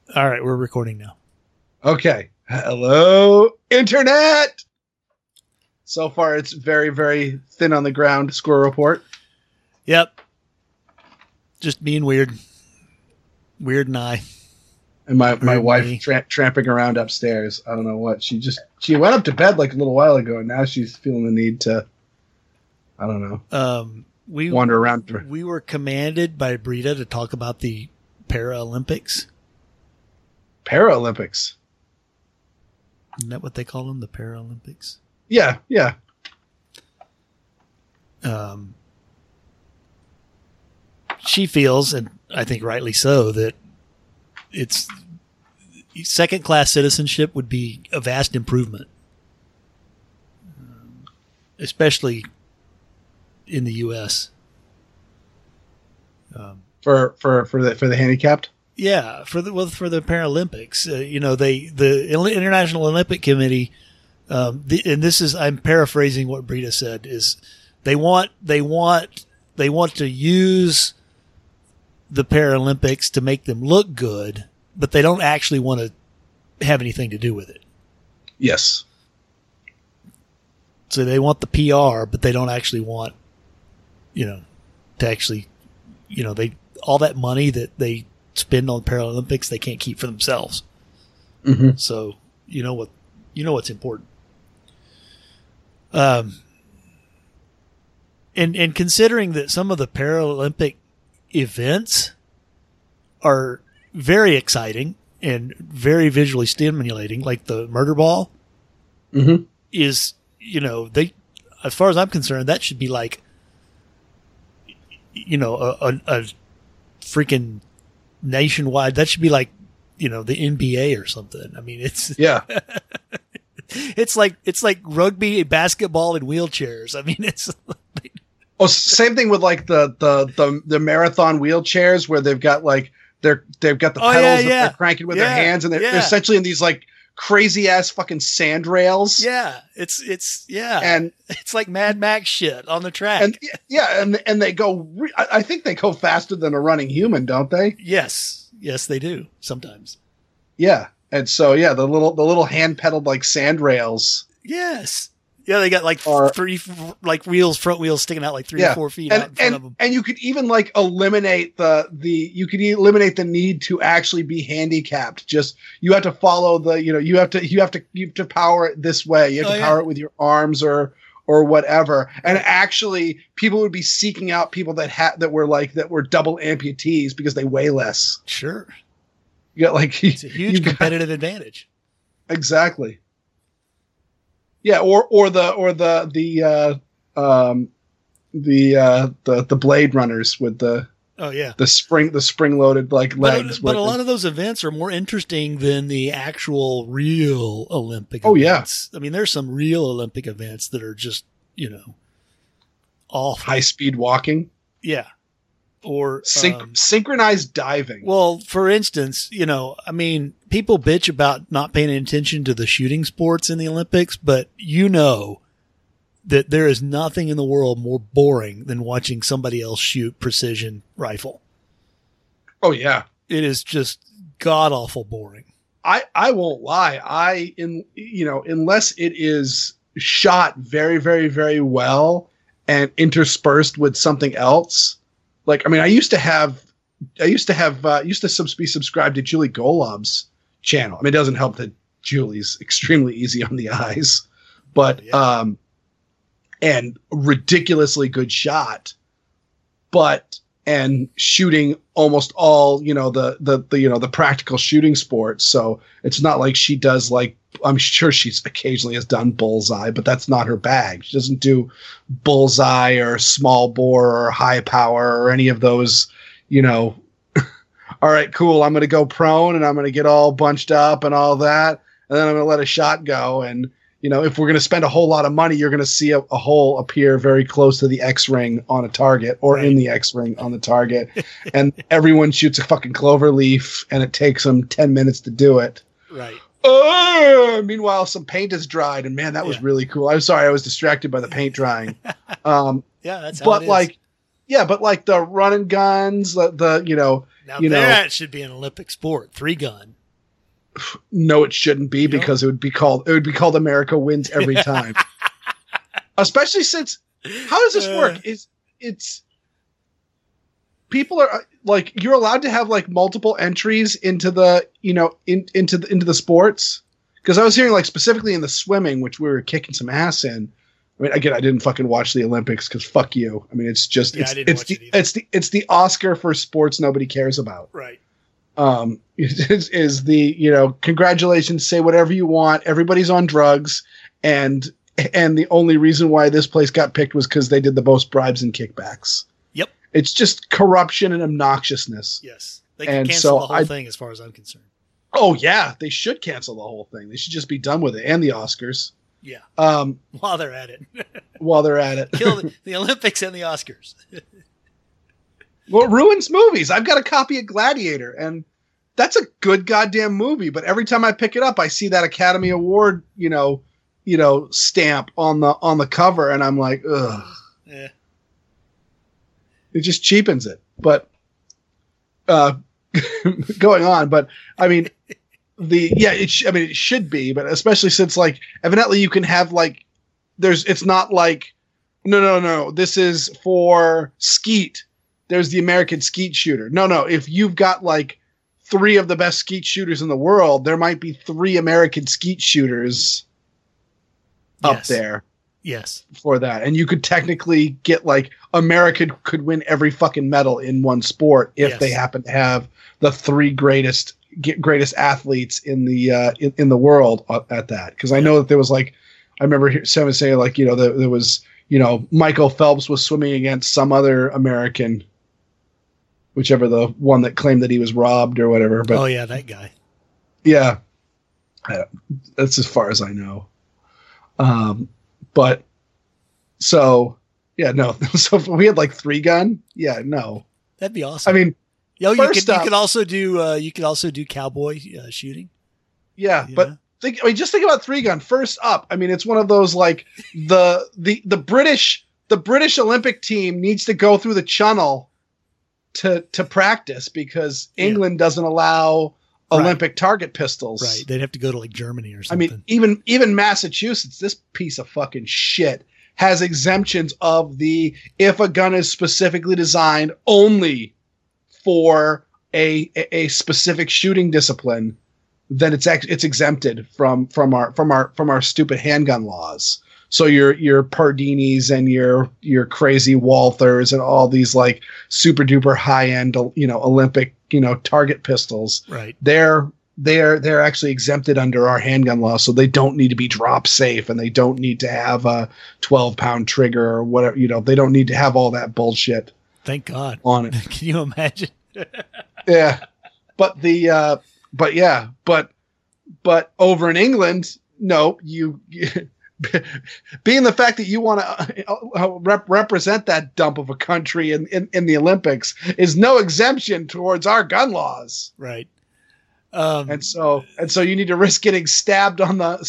All right, we're recording now. Okay. Hello, Internet. So far, it's very, very thin on the ground score report. Yep. Just being weird. Weird and I. And my wife tramping around upstairs. I don't know what. She went up to bed like a little while ago, and now she's feeling the need to, I don't know, wander around. We were commanded by Brita to talk about the Paralympics. Paralympics? Isn't that what they call them, the Paralympics? Yeah. She feels, and I think rightly so, that it's second-class citizenship would be a vast improvement, especially in the U.S. For the handicapped. Yeah, for the Paralympics, the International Olympic Committee, and this is, I'm paraphrasing what Brita said, is they want to use the Paralympics to make them look good, but they don't actually want to have anything to do with it. Yes. So they want the PR, but they don't actually want, to actually, all that money that they spend on Paralympics, they can't keep for themselves. Mm-hmm. So what's important. And considering that some of the Paralympic events are very exciting and very visually stimulating, like the murder ball, mm-hmm. is, they, as far as I'm concerned, that should be like, a freaking nationwide. That should be like, the NBA or something. I mean, it's it's like rugby, basketball, and wheelchairs. I mean, it's. Same thing with like the marathon wheelchairs where they've got like they've got the pedals that they're cranking with their hands, and they're essentially in these like crazy ass fucking sand rails. Yeah, it's and it's like Mad Max shit on the track. And they go. I think they go faster than a running human, don't they? Yes, they do sometimes. Yeah, and so the little hand pedaled like sand rails. Yes. Yeah, they got like three like wheels, front wheels sticking out like 3 or 4 feet out in front of them. And you could even like eliminate eliminate the need to actually be handicapped. Just you have to follow you have to power it this way. You have to power it with your arms or whatever. And actually, people would be seeking out people that were double amputees because they weigh less. Sure, you got like it's a huge competitive advantage. Exactly. Yeah, or the Blade Runners with the spring loaded like legs. But a lot of those events are more interesting than the actual real Olympic events. I mean, there's some real Olympic events that are just awful. High speed walking. Yeah. Or synchronized diving. Well, for instance, I mean, people bitch about not paying attention to the shooting sports in the Olympics, but that there is nothing in the world more boring than watching somebody else shoot precision rifle. Oh yeah. It is just god awful boring. I won't lie. Unless it is shot very, very, very well and interspersed with something else. Like, I mean, I used to be subscribed to Julie Golub's channel. I mean, it doesn't help that Julie's extremely easy on the eyes, but, and ridiculously good shot, and shooting almost all, the practical shooting sports. So it's not like she does like, I'm sure she's occasionally has done bullseye, but that's not her bag. She doesn't do bullseye or small bore or high power or any of those, all right, cool. I'm going to go prone and I'm going to get all bunched up and all that. And then I'm going to let a shot go. And, if we're going to spend a whole lot of money, you're going to see a hole appear very close to the X ring on a target or in the X ring on the target. And everyone shoots a fucking clover leaf and it takes them 10 minutes to do it. Right. Meanwhile, some paint is dried, and man, that was really cool. I'm sorry, I was distracted by the paint drying. That's how it is. But like the run and guns, that should be an Olympic sport. 3-gun. No, it shouldn't be, because it would be called America Wins every time. Especially since, how does this work? It's people are like, you're allowed to have like multiple entries into the, into the sports. Because I was hearing like specifically in the swimming, which we were kicking some ass in. I mean, again, I didn't fucking watch the Olympics because fuck you. I mean, it's just it's the Oscar for sports nobody cares about. Right. Is the, congratulations, say whatever you want. Everybody's on drugs, and the only reason why this place got picked was because they did the most bribes and kickbacks. Yep. It's just corruption and obnoxiousness. Yes. They can cancel the whole thing as far as I'm concerned. Oh yeah, they should cancel the whole thing. They should just be done with it, and the Oscars. Yeah. While they're at it. Kill the Olympics and the Oscars. Well, it ruins movies. I've got a copy of Gladiator, and that's a good goddamn movie. But every time I pick it up, I see that Academy Award, stamp on the cover, and I'm like, ugh. Yeah. It just cheapens it. But going on. But I mean, it should be, but especially since like evidently you can have like it's not like no, this is for skeet. There's the American skeet shooter. No, if you've got like 3 of the best skeet shooters in the world, there might be 3 American skeet shooters up there. Yes. For that. And you could technically get like America could win every fucking medal in one sport if they happen to have the 3 greatest athletes in the world at that. Because I know that there was like, I remember someone saying like, there was, Michael Phelps was swimming against some other American, whichever the one that claimed that he was robbed or whatever. But that guy. Yeah. That's as far as I know. But so yeah, no. So if we had like 3 gun, yeah, no. That'd be awesome. I mean, you could also do cowboy shooting. Yeah, but just think about 3 gun. First up, I mean, it's one of those like the British Olympic team needs to go through the channel to practice because England doesn't allow Olympic target pistols. Right, they'd have to go to like Germany or something. I mean, even Massachusetts, this piece of fucking shit has exemptions of if a gun is specifically designed only for a specific shooting discipline, then it's exempted from our stupid handgun laws. So your Pardinis and your crazy Walthers and all these like super duper high end Olympic target pistols, right? They're actually exempted under our handgun law, so they don't need to be drop safe and they don't need to have a 12-pound trigger or whatever. They don't need to have all that bullshit. Thank God on it. Can you imagine? Yeah, but but over in England, no, you being the fact that you want to represent that dump of a country in the Olympics is no exemption towards our gun laws, right? And so you need to risk getting stabbed on the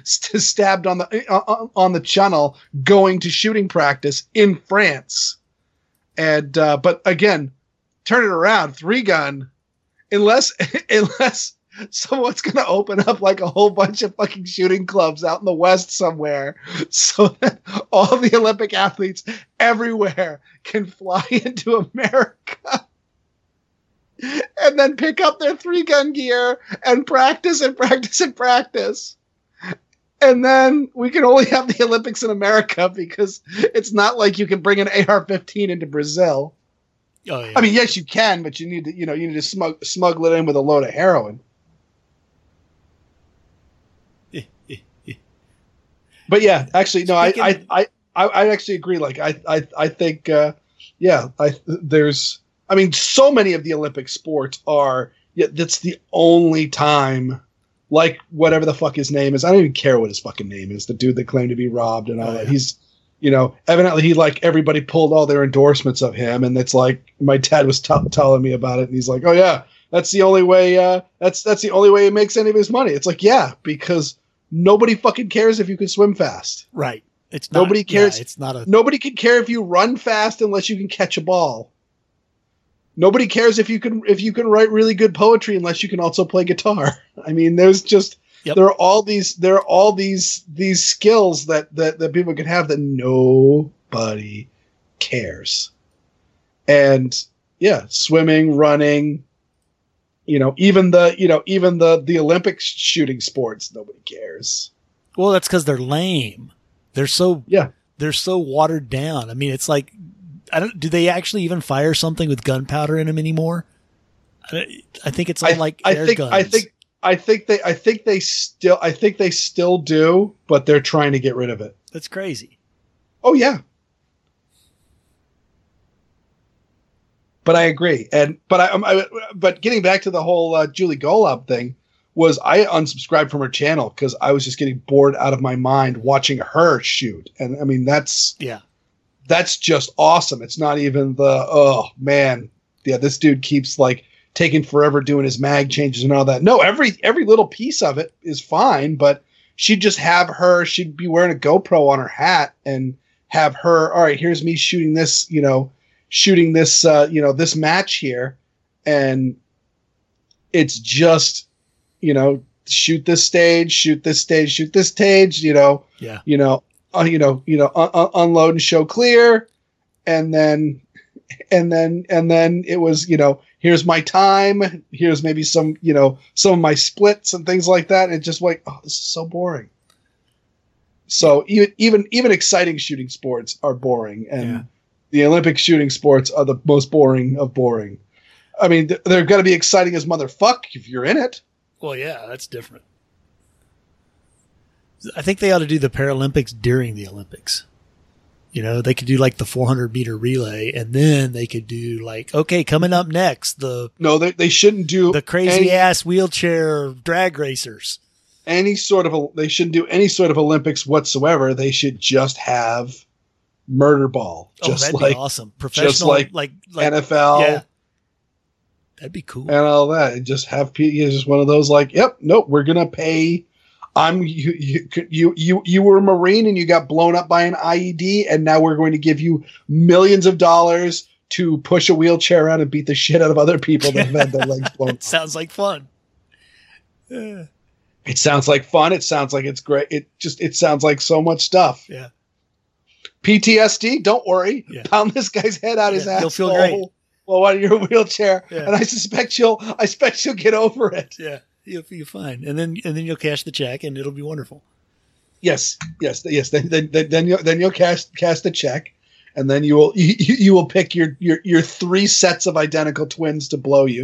channel going to shooting practice in France. And but again, turn it around, 3 gun, unless someone's going to open up like a whole bunch of fucking shooting clubs out in the West somewhere so that all the Olympic athletes everywhere can fly into America and then pick up their 3 gun gear and practice and practice and practice. And then we can only have the Olympics in America because it's not like you can bring an AR-15 into Brazil. Oh, yeah. I mean, yes, you can, but you need to smuggle it in with a load of heroin. But yeah, actually, no, I actually agree. Like, I think, there's, I mean, so many of the Olympic sports that's the only time, like, whatever the fuck his name is. I don't even care what his fucking name is. The dude that claimed to be robbed and all that. Yeah. He's, evidently he, like, everybody pulled all their endorsements of him. And it's like, my dad was telling me about it. And he's like, oh yeah, that's the only way, that's the only way he makes any of his money. It's like, yeah, because nobody fucking cares if you can swim fast. Right. It's not, nobody cares. Yeah, it's not nobody can care if you run fast unless you can catch a ball. nobody cares if you can write really good poetry unless you can also play guitar. I mean, there's just there are all these skills that people can have that nobody cares. And yeah, swimming, running, even the Olympic shooting sports, nobody cares. Well, that's because they're lame. They're so watered down. I mean, it's like, do they actually even fire something with gunpowder in them anymore? I think it's all air guns. I think they still do, but they're trying to get rid of it. That's crazy. Oh yeah. But I agree. But getting back to the whole Julie Golub thing, was I unsubscribed from her channel because I was just getting bored out of my mind watching her shoot. And I mean, that's just awesome. It's not even this dude keeps like taking forever doing his mag changes and all that. No, every little piece of it is fine, but she'd just she'd be wearing a GoPro on her hat and have her, all right, here's me shooting this, this match here. And it's just, shoot this stage, shoot this stage, shoot this stage, unload and show clear. And then it was, here's my time. Here's maybe some of my splits and things like that. And it's just like, oh, this is so boring. So even exciting shooting sports are boring. And the Olympic shooting sports are the most boring of boring. I mean, they're going to be exciting as motherfuck if you're in it. Well, yeah, that's different. I think they ought to do the Paralympics during the Olympics. They could do like the 400-meter relay, and then they could do like, okay, coming up next, they shouldn't do the crazy ass wheelchair drag racers. They shouldn't do any sort of Olympics whatsoever. They should just have murder ball. That'd be awesome. Professional, just like NFL. Yeah. That'd be cool. And all that. And just have just one of those like, yep, nope, we're gonna pay. You were a Marine and you got blown up by an IED, and now we're going to give you millions of dollars to push a wheelchair around and beat the shit out of other people that have had their legs blown off. Sounds like fun. It sounds like fun. It sounds like it's great. It sounds like so much stuff. Yeah. PTSD, don't worry. Yeah. Pound this guy's head out his ass. You'll feel great. While you're in a wheelchair, yeah. And I suspect you'll get over it. Yeah, you'll be fine, and then you'll cash the check, and it'll be wonderful. Yes. Then you'll cash the check, and then you will pick your 3 sets of identical twins to blow you.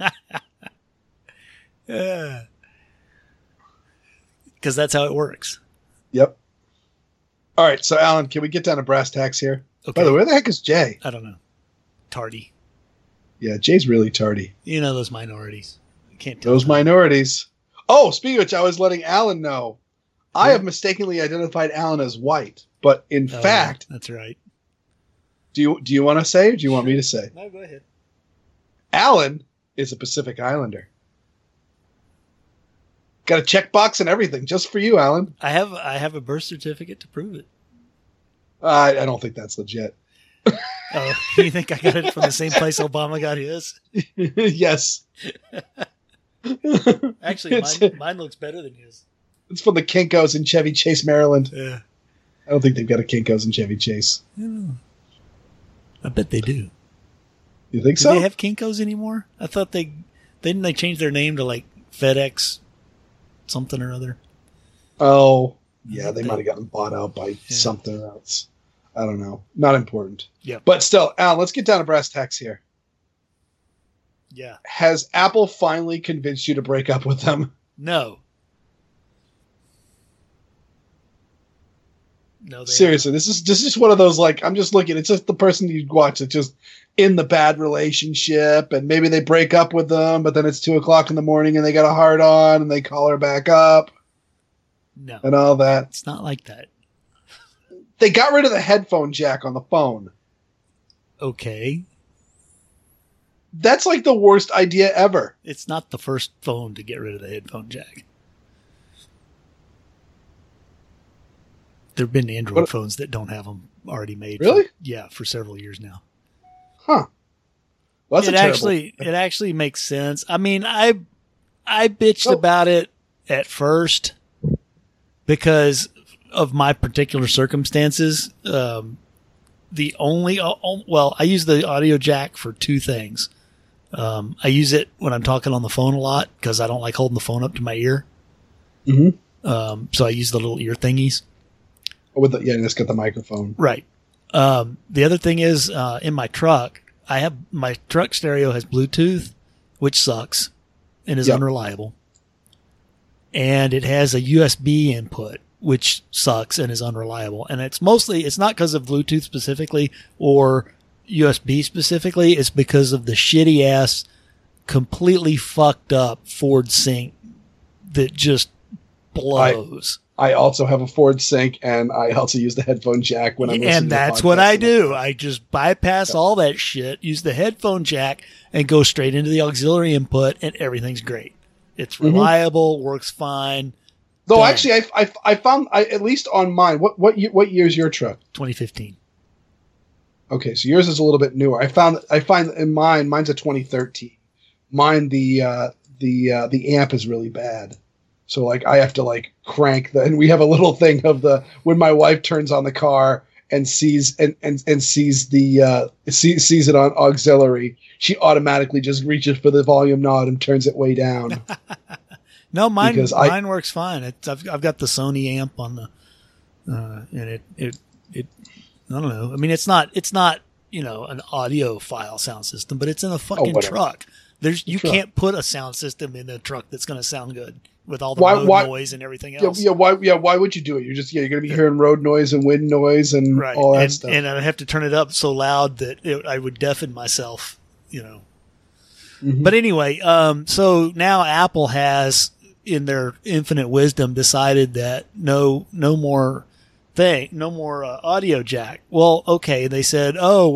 Yeah, because that's how it works. Yep. All right, so Alan, can we get down to brass tacks here? Okay. By the way, where the heck is Jay? I don't know. Tardy. Yeah, Jay's really tardy. Those minorities. I can't tell those minorities. Oh, speaking of which, I was letting Alan know. I have mistakenly identified Alan as white, but in fact, that's right. Do you want to say, or do you want me to say? No, go ahead. Alan is a Pacific Islander. Got a checkbox and everything just for you, Alan. I have a birth certificate to prove it. I don't think that's legit. Oh, you think I got it from the same place Obama got his? Yes. Actually, mine looks better than his. It's from the Kinkos in Chevy Chase, Maryland. Yeah. I don't think they've got a Kinkos in Chevy Chase. I bet they do. You think so? Do they have Kinkos anymore? I thought didn't they change their name to like FedEx something or other? Oh, yeah, they might have gotten bought out by something else. I don't know. Not important. Yeah. But still, Alan, let's get down to brass tacks here. Yeah. Has Apple finally convinced you to break up with them? No. No, seriously, this is just one of those, like, I'm just looking, it's just the person you watch that's just in the bad relationship, and maybe they break up with them, but then it's 2:00 in the morning and they got a hard on and they call her back up. No. And all that. It's not like that. They got rid of the headphone jack on the phone. Okay. That's like the worst idea ever. It's not the first phone to get rid of the headphone jack. There have been Android phones that don't have them already made. Really? For several years now. Huh. Well, that's it actually makes sense. I mean, I bitched about it at first because of my particular circumstances. I use the audio jack for two things. I use it when I'm talking on the phone a lot because I don't like holding the phone up to my ear. Mm-hmm. So I use the little ear thingies. Let's get the microphone. Right. The other thing is, in my truck, my truck stereo has Bluetooth, which sucks and is unreliable. And it has a USB input, which sucks and is unreliable. And it's not because of Bluetooth specifically or USB specifically. It's because of the shitty ass, completely fucked up Ford Sync that just blows. I also have a Ford Sync, and I also use the headphone jack when I'm listening. And that's what I do. I just bypass all that shit, use the headphone jack, and go straight into the auxiliary input, and everything's great. It's reliable, works fine. Though actually, I found at least on mine. What year is your truck? 2015. Okay, so yours is a little bit newer. I find in mine's a 2013. Mine the amp is really bad. So like I have to like crank and we have a little thing of when my wife turns on the car and sees sees it on auxiliary, she automatically just reaches for the volume knob and turns it way down. No, mine works fine. I've got the Sony amp on the and it I don't know. I mean, it's not an audiophile sound system, but it's in a fucking truck. You can't put a sound system in a truck that's going to sound good with all the road noise and everything else. Why would you do it? You're going to be hearing road noise and wind noise and all that stuff. And I'd have to turn it up so loud that I would deafen myself, Mm-hmm. But anyway, so now Apple has, in their infinite wisdom, decided that no more audio jack. Well, okay, they said,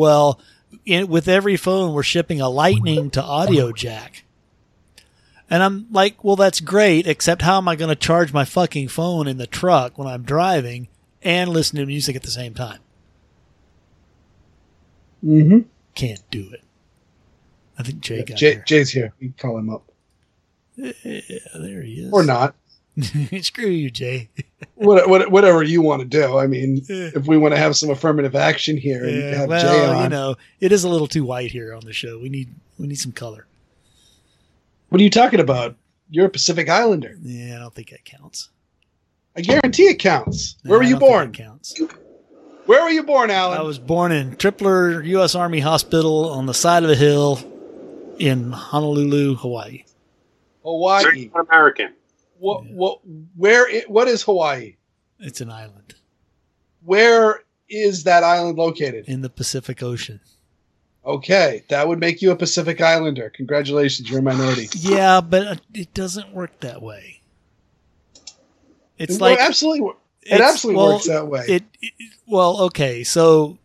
with every phone, we're shipping a Lightning to audio jack. And I'm like, well, that's great, except how am I going to charge my fucking phone in the truck when I'm driving and listen to music at the same time? Mm-hmm. Can't do it. I think Jay got here. Jay's here. You can call him up. Yeah, there he is. Or not. Screw you, Jay. Whatever you want to do. I mean, if we want to have some affirmative action here and have Jay on. It is a little too white here on the show. We need some color. What are you talking about? You're a Pacific Islander. Yeah, I don't think that counts. I guarantee it counts. Where were you born? Counts. Where were you born, Alan? I was born in Tripler U.S. Army Hospital on the side of a hill in Honolulu, Hawaii. Hawaii. American. What is Hawaii? It's an island. Where is that island located? In the Pacific Ocean. Okay, that would make you a Pacific Islander. Congratulations, you're a minority. Yeah, but it doesn't work that way. It absolutely works that way. Okay, so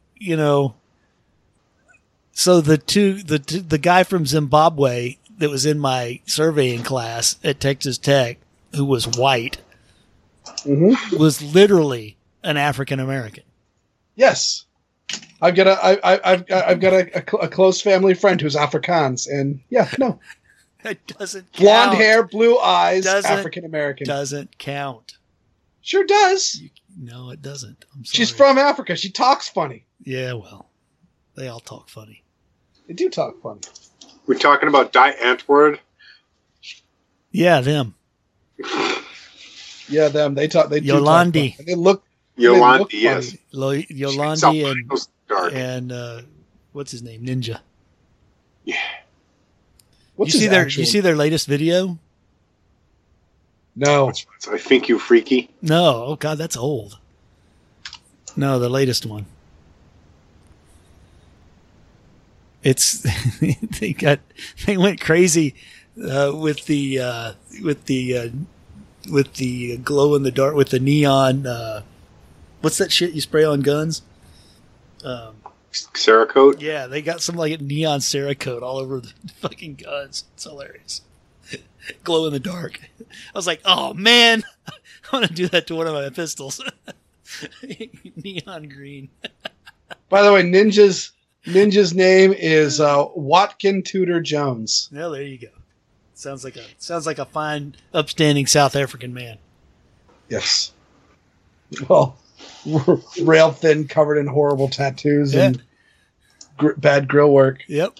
so the guy from Zimbabwe that was in my surveying class at Texas Tech, who was white, was literally an African American. Yes. I've got a close family friend who's Afrikaans, and it doesn't count. Blonde hair, blue eyes, African American doesn't count. Sure does. No, it doesn't. I'm sorry. She's from Africa. She talks funny. Yeah, well, they all talk funny. They do talk funny. We're talking about Die Antwoord. Yeah, them. Yeah, them. They talk. They Yolandi. They look. Yolandi, yes. Yolandi and what's his name? Ninja. Yeah. What's you see their latest video? No. I Think You Freaky. No. Oh God, that's old. No, the latest one. It's they went crazy with the glow in the dark, with the neon. What's that shit you spray on guns? Cerakote? Yeah, they got some like neon Cerakote all over the fucking guns. It's hilarious. Glow in the dark. I was like, oh man, I want to do that to one of my pistols. Neon green. By the way, Ninja's Ninja's name is Watkin Tudor Jones. Well, there you go. Sounds like a fine, upstanding South African man. Yes. Well, rail thin, covered in horrible tattoos and bad grill work. Yep.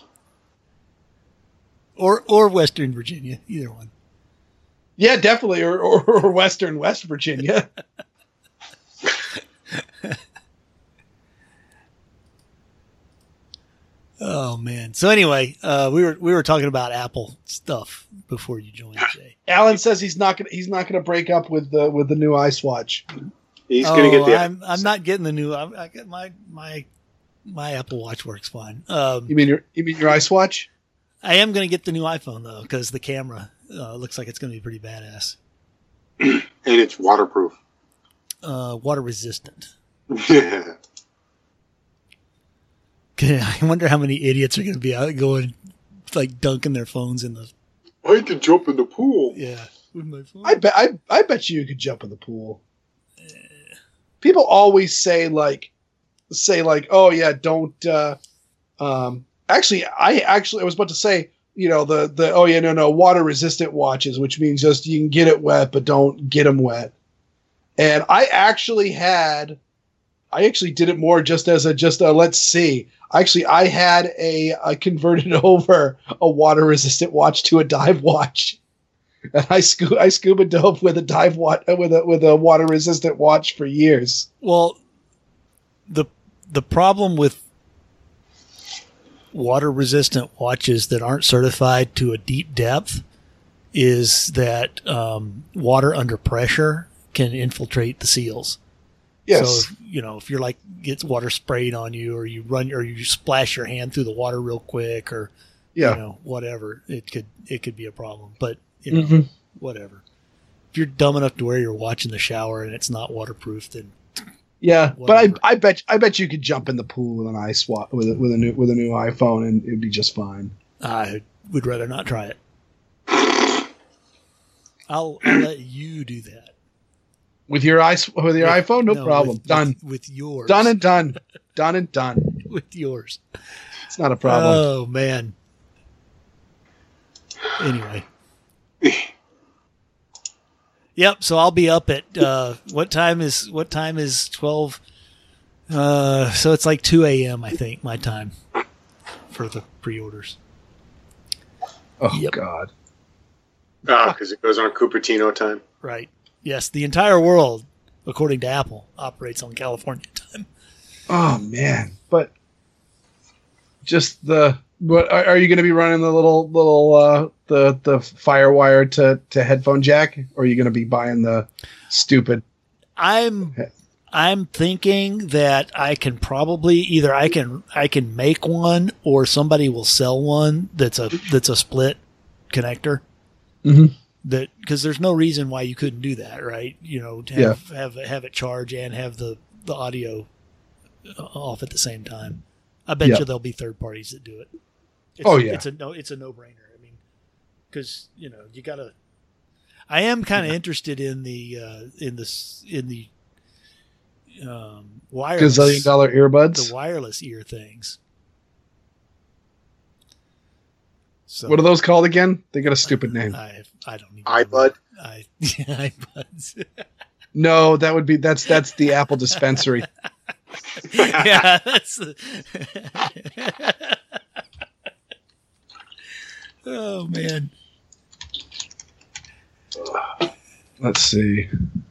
Or Western Virginia, either one. Yeah, definitely, or Western West Virginia. Oh man. So anyway, we were talking about Apple stuff before you joined, Jay. Alan says he's not gonna break up with the new iSwatch. He's going to get the. I'm not getting the new. I get my Apple Watch works fine. You mean your iSwatch? I am going to get the new iPhone though because the camera looks like it's going to be pretty badass. And it's waterproof. Water resistant. Yeah. I wonder how many idiots are going to be out going like dunking their phones in the. I can jump in the pool. Yeah, with my phone. I bet you could jump in the pool. People always say like, oh yeah, don't. Actually, I was about to say, the oh yeah, no, water resistant watches, which means just you can get it wet, but don't get them wet. And I actually did it more just as a let's see. Actually, I had I converted over a water resistant watch to a dive watch. And I scuba dove with a dive watch with a water resistant watch for years. Well, the problem with water resistant watches that aren't certified to a deep depth is that water under pressure can infiltrate the seals. Yes. So if you're like gets water sprayed on you, or you splash your hand through the water real quick, or whatever, it could be a problem. But whatever. If you're dumb enough to wear your watch in the shower and it's not waterproof, then whatever. But I bet you could jump in the pool with an iSwatch with a new iPhone and it'd be just fine. I would rather not try it. I'll let you do that with your iPhone. No problem. Done with yours. Done and done. Done and done with yours. It's not a problem. Oh man. Anyway. Yep. So I'll be up at what time is 12? So it's like 2 a.m. I think my time for the pre-orders. Oh God. Because it goes on Cupertino time. Right. Yes. The entire world, according to Apple, operates on California time. Oh man. But just what are you going to be running the little the FireWire to headphone jack, or are you going to be buying the stupid? I'm thinking that I can probably either I can make one, or somebody will sell one that's a split connector. Mm-hmm. That because there's no reason why you couldn't do that, right? Have it charge and have the audio off at the same time. I bet you there'll be third parties that do it. It's a no-brainer. I mean, because you gotta. I am kind of interested in the wireless $gazillion earbuds, the wireless ear things. So, what are those called again? They got a stupid name. I don't even iBud. iBuds. No, that's the Apple dispensary. Yeah, that's. Oh man. Let's see.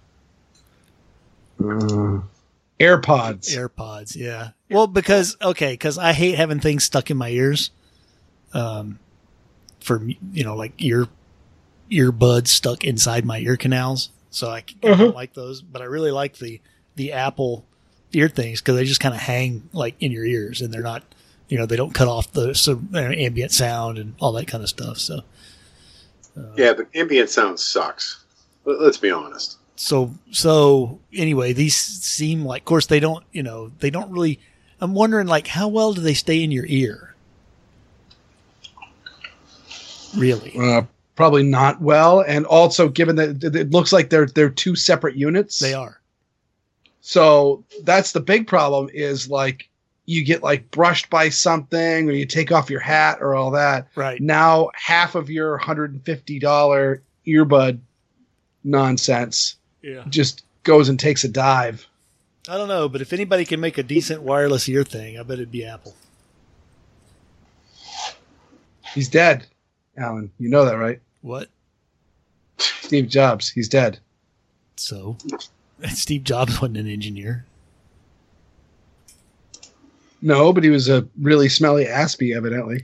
AirPods, yeah. Well, because I hate having things stuck in my ears. For like earbuds stuck inside my ear canals, so I don't like those. But I really like the Apple ear things because they just kind of hang like in your ears, and they're not, they don't cut off the ambient sound and all that kind of stuff. So yeah, the ambient sound sucks. Let's be honest. So anyway, these seem like, of course, they don't really. I'm wondering, like, how well do they stay in your ear? Really? Probably not well, and also given that it looks like they're two separate units. They are. So that's the big problem. Is like, you get like brushed by something or you take off your hat or all that. Right. Now half of your $150 earbud nonsense just goes and takes a dive. I don't know, but if anybody can make a decent wireless ear thing, I bet it'd be Apple. He's dead, Alan. You know that, right? What? Steve Jobs. He's dead. So, Steve Jobs wasn't an engineer. No, but he was a really smelly Aspie, evidently.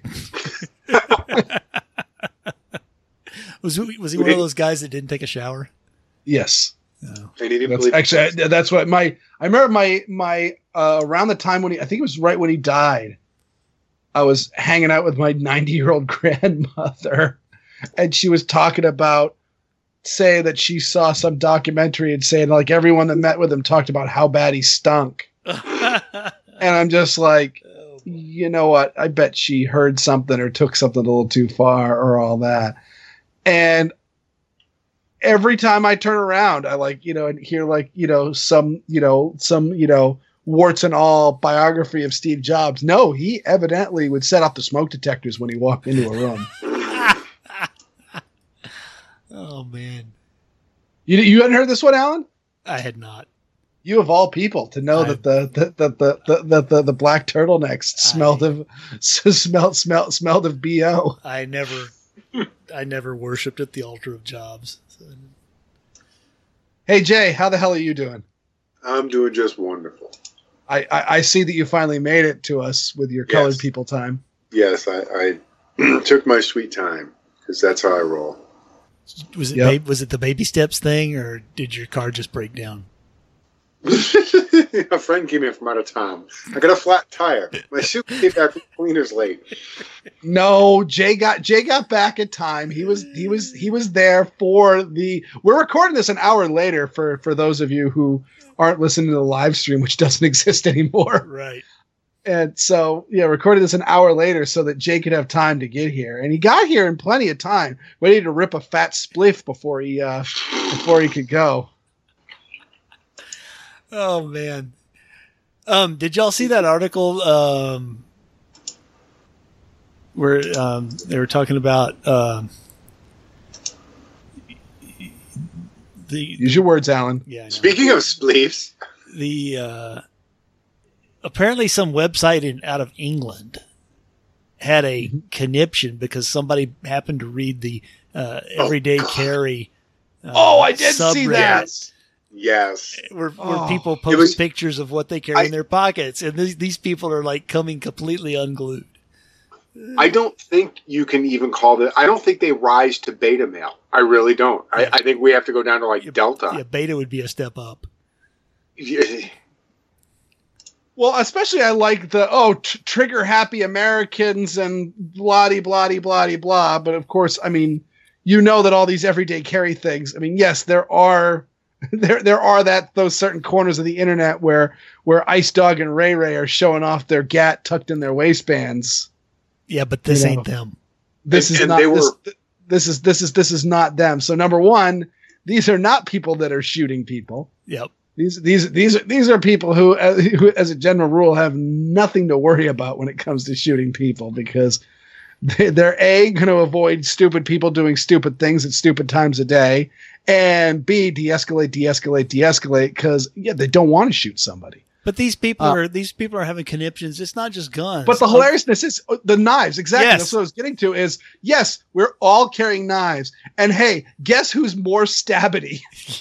Was he one of those guys that didn't take a shower? Yes. No. That's what I remember my around the time when I think it was right when he died, I was hanging out with my 90-year-old grandmother, and she was talking about saying that she saw some documentary and saying like everyone that met with him talked about how bad he stunk. And I'm just like, you know what? I bet she heard something or took something a little too far or all that. And every time I turn around, I and hear some warts and all biography of Steve Jobs. No, he evidently would set off the smoke detectors when he walked into a room. Oh man. You hadn't heard this one, Alan? I had not. You of all people to know that the black turtlenecks smelled of BO. I never worshipped at the altar of Jobs. So. Hey Jay, how the hell are you doing? I'm doing just wonderful. I see that you finally made it to us with your colored people time. Yes, I took my sweet time because that's how I roll. Was it was it the baby steps thing, or did your car just break down? A friend came in from out of town. I got a flat tire. My suit came back from cleaners late. No, Jay got back in time. He was there for the. We're recording this an hour later for those of you who aren't listening to the live stream, which doesn't exist anymore. Right. And so, recorded this an hour later so that Jay could have time to get here. And he got here in plenty of time, ready to rip a fat spliff before he could go. Oh man. Did y'all see that article where they were talking about use your words, Alan. Yeah. Speaking of spliffs, apparently some website out of England had a conniption because somebody happened to read the Everyday Carry. I did see that. Yes. Where people post pictures of what they carry in their pockets, and these people are like coming completely unglued. I don't think you can even call that. I don't think they rise to beta male. I really don't. Yeah. I think we have to go down to like delta. Yeah, beta would be a step up. Yeah. Well, especially I like the trigger happy Americans and blah blah blah blah. But of course, I mean, that all these everyday carry things. I mean, yes, there are. There are those certain corners of the internet where Ice Dog and Ray Ray are showing off their gat tucked in their waistbands. Yeah, but this ain't them. This is not them. So number one, these are not people that are shooting people. Yep. These are people who, as a general rule, have nothing to worry about when it comes to shooting people because they're going to avoid stupid people doing stupid things at stupid times a day. And B, de-escalate because they don't want to shoot somebody. But these people are having conniptions. It's not just guns. But the hilariousness is the knives. Exactly. Yes. That's what I was getting to is, yes, we're all carrying knives. And hey, guess who's more stabbity?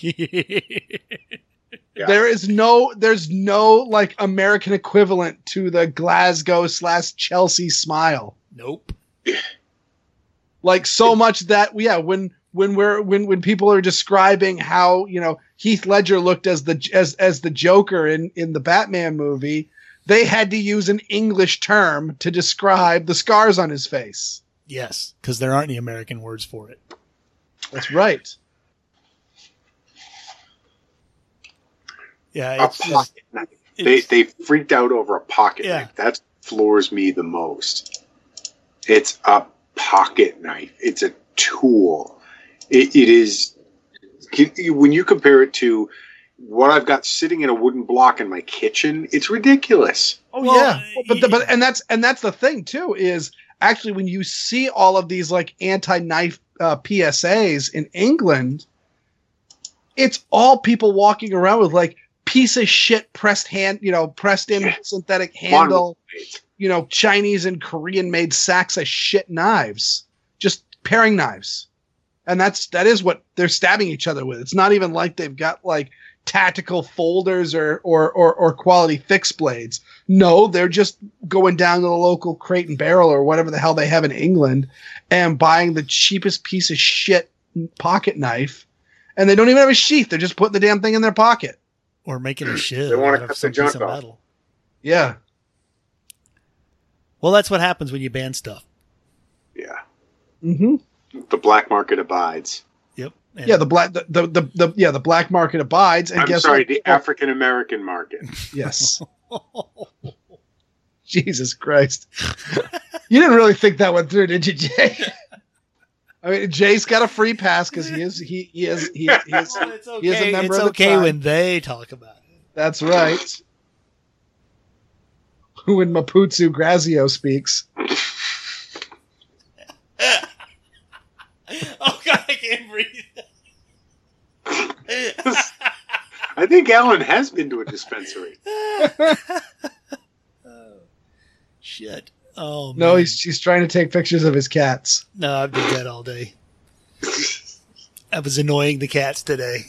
Yeah. There's no like American equivalent to the Glasgow/Chelsea smile. Nope. Like so much that when people are describing how Heath Ledger looked as the Joker in the Batman movie, they had to use an English term to describe the scars on his face. Yes, because there aren't any American words for it. That's right. Yeah, they freaked out over a pocket knife. That floors me the most. It's a pocket knife. It's a tool. It is when you compare it to, what I've got sitting in a wooden block in my kitchen, it's ridiculous. Oh well, yeah, but that's the thing too, is actually when you see all of these like anti-knife PSAs in England, it's all people walking around with like piece of shit pressed in synthetic handle, Chinese and Korean made sacks of shit knives, just paring knives. And that is what they're stabbing each other with. It's not even like they've got like tactical folders or quality fixed blades. No, they're just going down to the local Crate and Barrel or whatever the hell they have in England and buying the cheapest piece of shit pocket knife. And they don't even have a sheath. They're just putting the damn thing in their pocket. Or making a shiv. They want to cut the junk off. Metal. Yeah. Well, that's what happens when you ban stuff. Yeah. Mm-hmm. The black market abides. Yep. And yeah, the black market abides. And the African American market. Yes. Jesus Christ. You didn't really think that one through, did you, Jay? I mean, Jay's got a free pass because he is it's okay. He is a member it's of the okay tribe. when they talk about it. That's right. When Maputsu Grazio speaks. Oh God, I can't breathe. I think Alan has been to a dispensary. Shit. Oh man. No, she's trying to take pictures of his cats. No, I've been dead all day. I was annoying the cats today.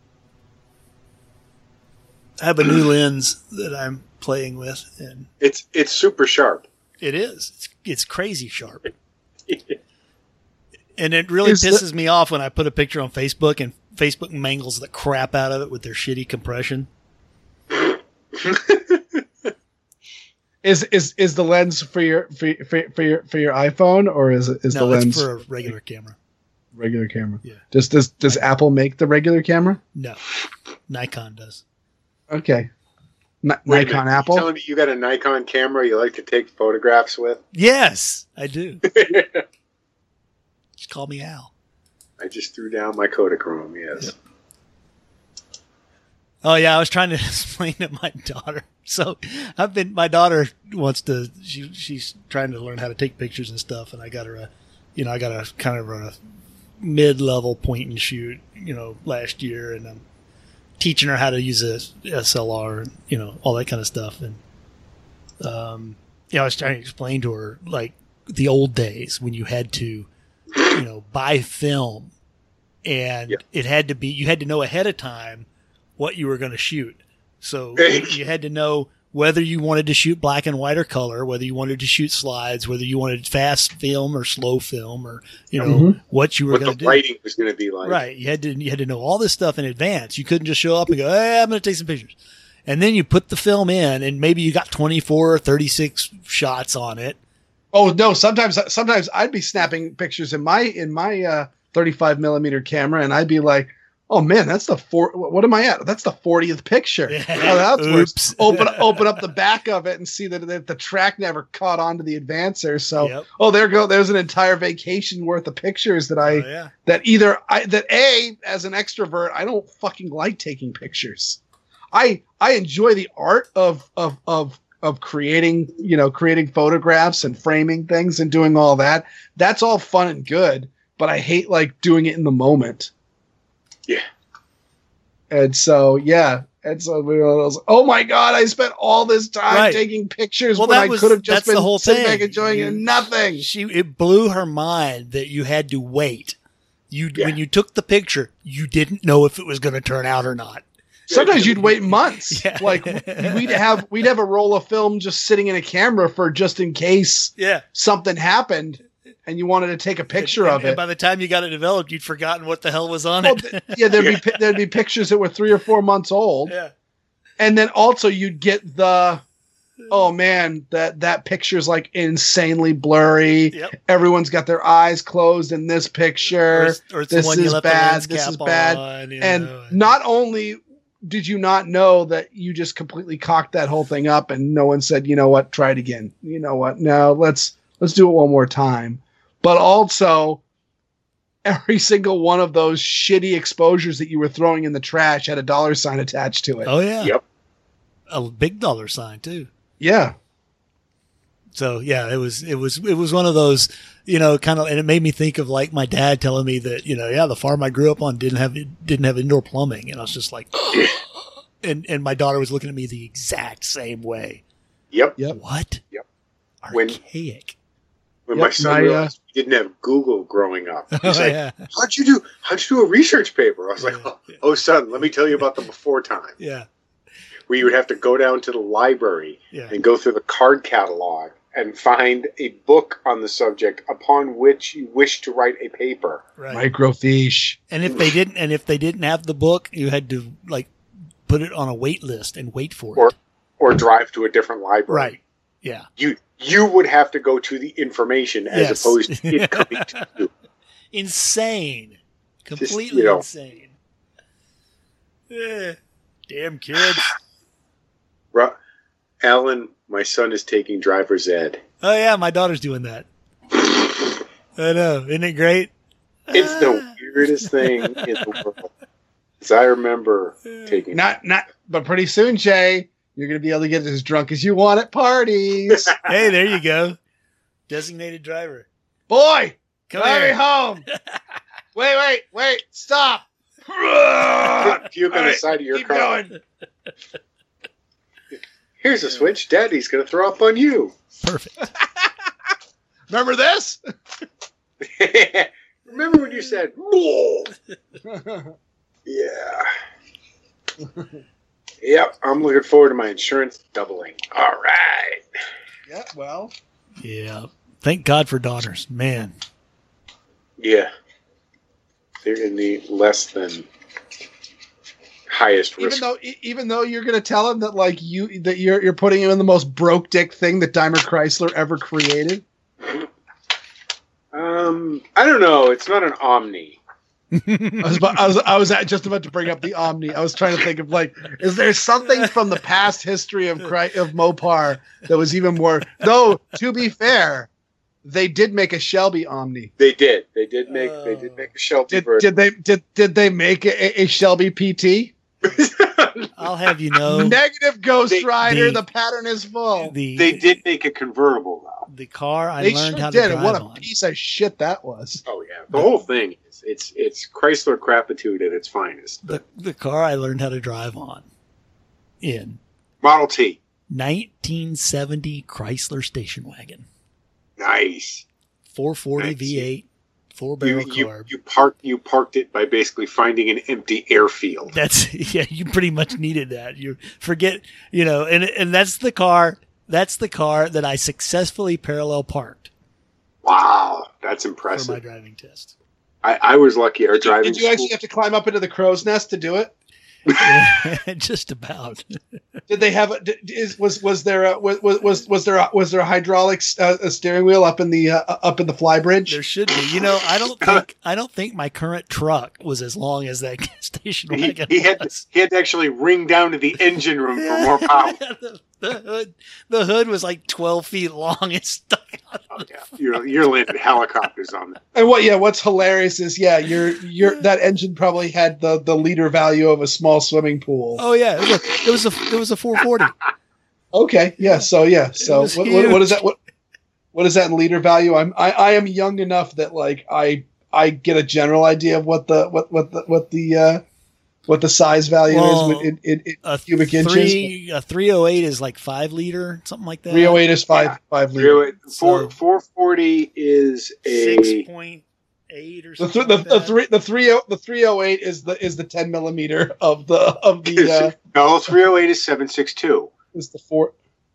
I have a new lens that I'm playing with, and it's super sharp. it is. It's crazy sharp. And it really pisses me off when I put a picture on Facebook and Facebook mangles the crap out of it with their shitty compression. Is the lens for your iPhone, or is the lens it's for a regular camera? Regular camera. Yeah. Does Apple make the regular camera? No, Nikon does. Okay. Nikon Apple. You telling me you got a Nikon camera you like to take photographs with? Yes, I do. Just call me Al. I just threw down my Kodachrome. Yes. Yep. Oh yeah, I was trying to explain to my daughter. So my daughter wants to, she's trying to learn how to take pictures and stuff. And I got her I got a kind of a mid-level point and shoot, last year. And I'm teaching her how to use a SLR, all that kind of stuff. And, I was trying to explain to her like the old days when you had to, buy film and it had to be, you had to know ahead of time what you were going to shoot. So you had to know whether you wanted to shoot black and white or color, whether you wanted to shoot slides, whether you wanted fast film or slow film, or what you were going to do. What the writing was going to be like. Right. You had to know all this stuff in advance. You couldn't just show up and go, "Hey, I'm going to take some pictures." And then you put the film in, and maybe you got 24 or 36 shots on it. Oh no! Sometimes I'd be snapping pictures in my 35 millimeter camera, and I'd be like, "Oh man, that's the what am I at? That's the 40th picture." Yeah. Oh, that's Oops. Open up the back of it and see that the track never caught onto the advancer. So, there's an entire vacation worth of pictures that as an extrovert, I don't fucking like taking pictures. I enjoy the art of creating photographs and framing things and doing all that. That's all fun and good, but I hate like doing it in the moment. Yeah. And so we were like, oh my God, I spent all this time taking pictures when I could have just been sitting back enjoying nothing. It blew her mind that you had to wait. When you took the picture, you didn't know if it was going to turn out or not. Sometimes you'd wait months. Yeah. Like we'd have a roll of film just sitting in a camera for just in case something happened and you wanted to take a picture of it. And by the time you got it developed, you'd forgotten what the hell was on it. There'd be pictures that were 3 or 4 months old. Yeah. And then also you'd get the, oh man, that picture's like insanely blurry. Yep. Everyone's got their eyes closed in this picture. Or it's this the one you is left bad. the lens This cap is bad. on, And not only did you not know that you just completely cocked that whole thing up and no one said, you know what, try it again. You know what? No, let's do it one more time. But also every single one of those shitty exposures that you were throwing in the trash had a $sign attached to it. Oh yeah. Yep. A big $sign too. Yeah. So yeah, it was one of those, kind of, and it made me think of like my dad telling me that, the farm I grew up on didn't have indoor plumbing. And I was just like, and my daughter was looking at me the exact same way. Yep. What? Yep. Archaic. When my son realized we didn't have Google growing up, he's like, yeah. how'd you do a research paper? I was like, oh son, let me tell you about the before time. Yeah. Where you would have to go down to the library and go through the card catalog and find a book on the subject upon which you wish to write a paper. Right. Microfiche. And if they didn't have the book, you had to like put it on a wait list and wait for it. Or drive to a different library. Right. Yeah. You would have to go to the information as opposed to it coming to you. Insane. Completely insane. Damn kids. Alan, my son is taking driver's ed. Oh yeah, my daughter's doing that. I know. Isn't it great? It's the weirdest thing in the world. As I remember taking but pretty soon, Jay, you're going to be able to get as drunk as you want at parties. Hey, there you go. Designated driver. Boy, come here. Home. Wait, stop. Puke on the side of your car. Going. Here's a switch. Daddy's going to throw up on you. Perfect. Remember this? Remember when you said, "Whoa." Yeah. Yep, I'm looking forward to my insurance doubling. All right. Yeah, well. Yeah. Thank God for daughters, man. Yeah. They're in the less than highest risk. Even though you're going to tell him that you're putting him in the most broke dick thing that Daimler Chrysler ever created. I don't know. It's not an Omni. I was just about to bring up the Omni. I was trying to think of is there something from the past history of Mopar that was even more? Though to be fair, they did make a Shelby Omni. They did. They did make a Shelby version. Did they make a Shelby PT? I'll have you know. Negative Ghost Rider. The pattern is full. They did make a convertible though. The car I learned how to drive What a on. piece of shit that was. Oh yeah, the whole thing is it's Chrysler crapitude at its finest. The car I learned how to drive on in Model T, 1970 Chrysler station wagon. Nice. 440 V8, 4-barrel carb. You parked it by basically finding an empty airfield. You pretty much needed that. You forget, and that's the car. That's the car that I successfully parallel parked. Wow, that's impressive. For my driving test. I was lucky. Our driving. Did you actually have to climb up into the crow's nest to do it? Just about. Did they have was there a hydraulic steering wheel up in the fly bridge? There should be. I don't think my current truck was as long as that station wagon. He had to actually ring down to the engine room for more power. Oh, The hood was like 12 feet long and stuck out. You're landing helicopters on that. And what's hilarious is your that engine probably had the liter value of a small swimming pool. Oh yeah, it was a 440. Okay, yeah. So what is that? What is that in liter value? I am young enough that I get a general idea of what the size value is in cubic inches. A 308 is like 5 liter, something like that. 308 is 5 liter. 440 is a 6.8 or something. The 308 is the 10 millimeter of the. No, 308 is 762. Is the 4.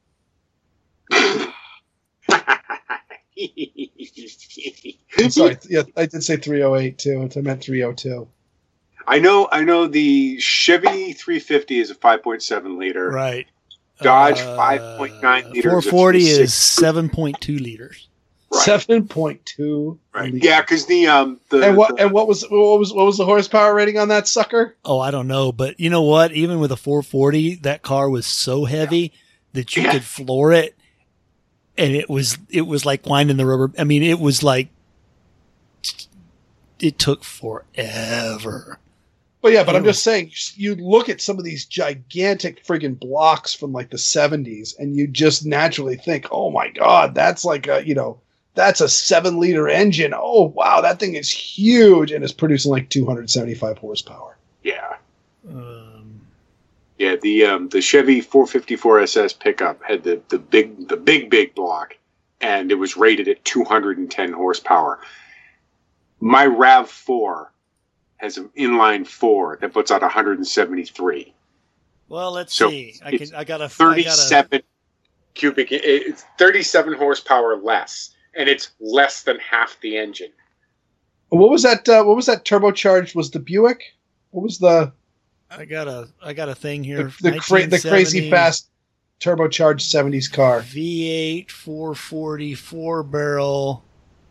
Sorry, yeah, I did say 308 too. I meant 302. I know the Chevy 350 is a 5.7 liter. Right. Dodge 5.9 liters. 440 is 7.2 liters. Right. 7.2. Right. Yeah, because what was the horsepower rating on that sucker? Oh, I don't know, but you know what? Even with a 440, that car was so heavy that you could floor it, and it was like winding the rubber. I mean, it was like it took forever. But yeah, but I'm just saying, you look at some of these gigantic friggin' blocks from like the 70s, and you just naturally think, oh my God, that's like that's a 7-liter engine. Oh wow, that thing is huge, and it's producing like 275 horsepower. Yeah. Yeah, the Chevy 454 SS pickup had the big block, and it was rated at 210 horsepower. My RAV4 has an inline 4 that puts out 173. Well, let's see. I got a 37 cubic. It's 37 horsepower less, and it's less than half the engine. What was that? What was that turbocharged? Was the Buick? What was the? I got a thing here. The crazy fast turbocharged 70s car. V8 440 4-barrel.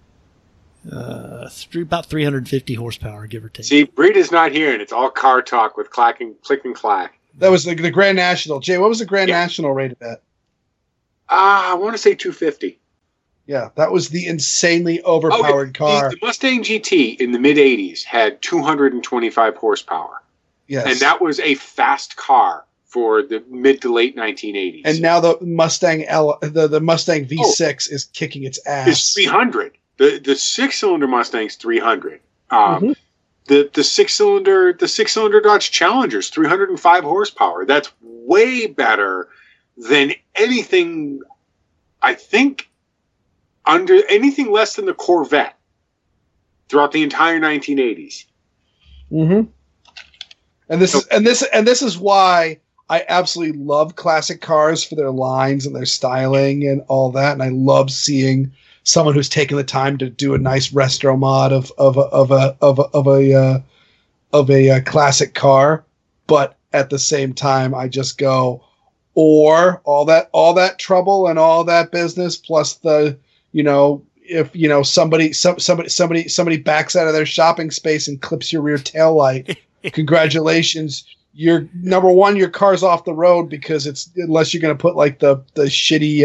About 350 horsepower, give or take. See, Breeda's not here, and it's all car talk with click and clack. That was the Grand National. Jay, what was the Grand National rated at? I want to say 250. Yeah, that was the insanely overpowered car. The Mustang GT in the mid-'80s had 225 horsepower. Yes. And that was a fast car for the mid to late 1980s. And now the Mustang the Mustang V6 is kicking its ass. It's 300. The 6-cylinder Mustang's 300. The six-cylinder Dodge Challenger's 305 horsepower. That's way better than anything, I think, under anything less than the Corvette throughout the entire 1980s. Mm-hmm. And this is why I absolutely love classic cars for their lines and their styling and all that. And I love seeing someone who's taken the time to do a nice retro mod of a classic car. But at the same time, I just go, or all that trouble and all that business plus the, if somebody backs out of their shopping space and clips your rear tail light, congratulations. You're number one, your car's off the road because unless you're going to put like the shitty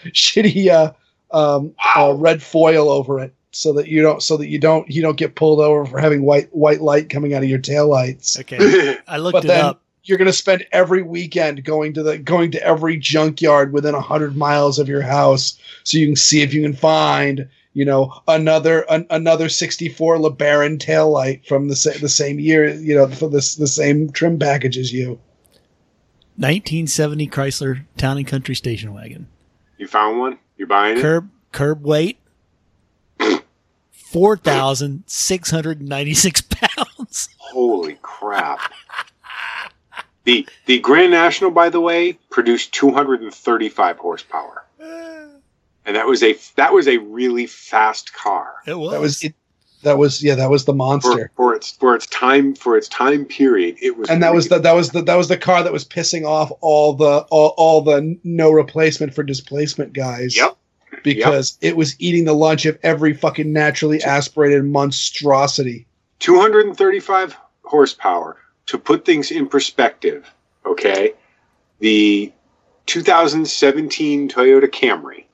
red foil over it so that you don't get pulled over for having white light coming out of your taillights. Okay. I looked it up. You're going to spend every weekend going to every junkyard within 100 miles of your house so you can see if you can find, another 64 LeBaron taillight from the same year, for the same trim package as you. 1970 Chrysler Town and Country station wagon. You found one? You're buying it? Curb weight 4,696 pounds. Holy crap. The Grand National, by the way, produced 235 horsepower. And that was a really fast car. It was. That was the monster. For its time period, it was. And that was the car that was pissing off all the no replacement for displacement guys. Yep. Because it was eating the lunch of every fucking naturally aspirated monstrosity. 235 horsepower. To put things in perspective, okay, the 2017 Toyota Camry,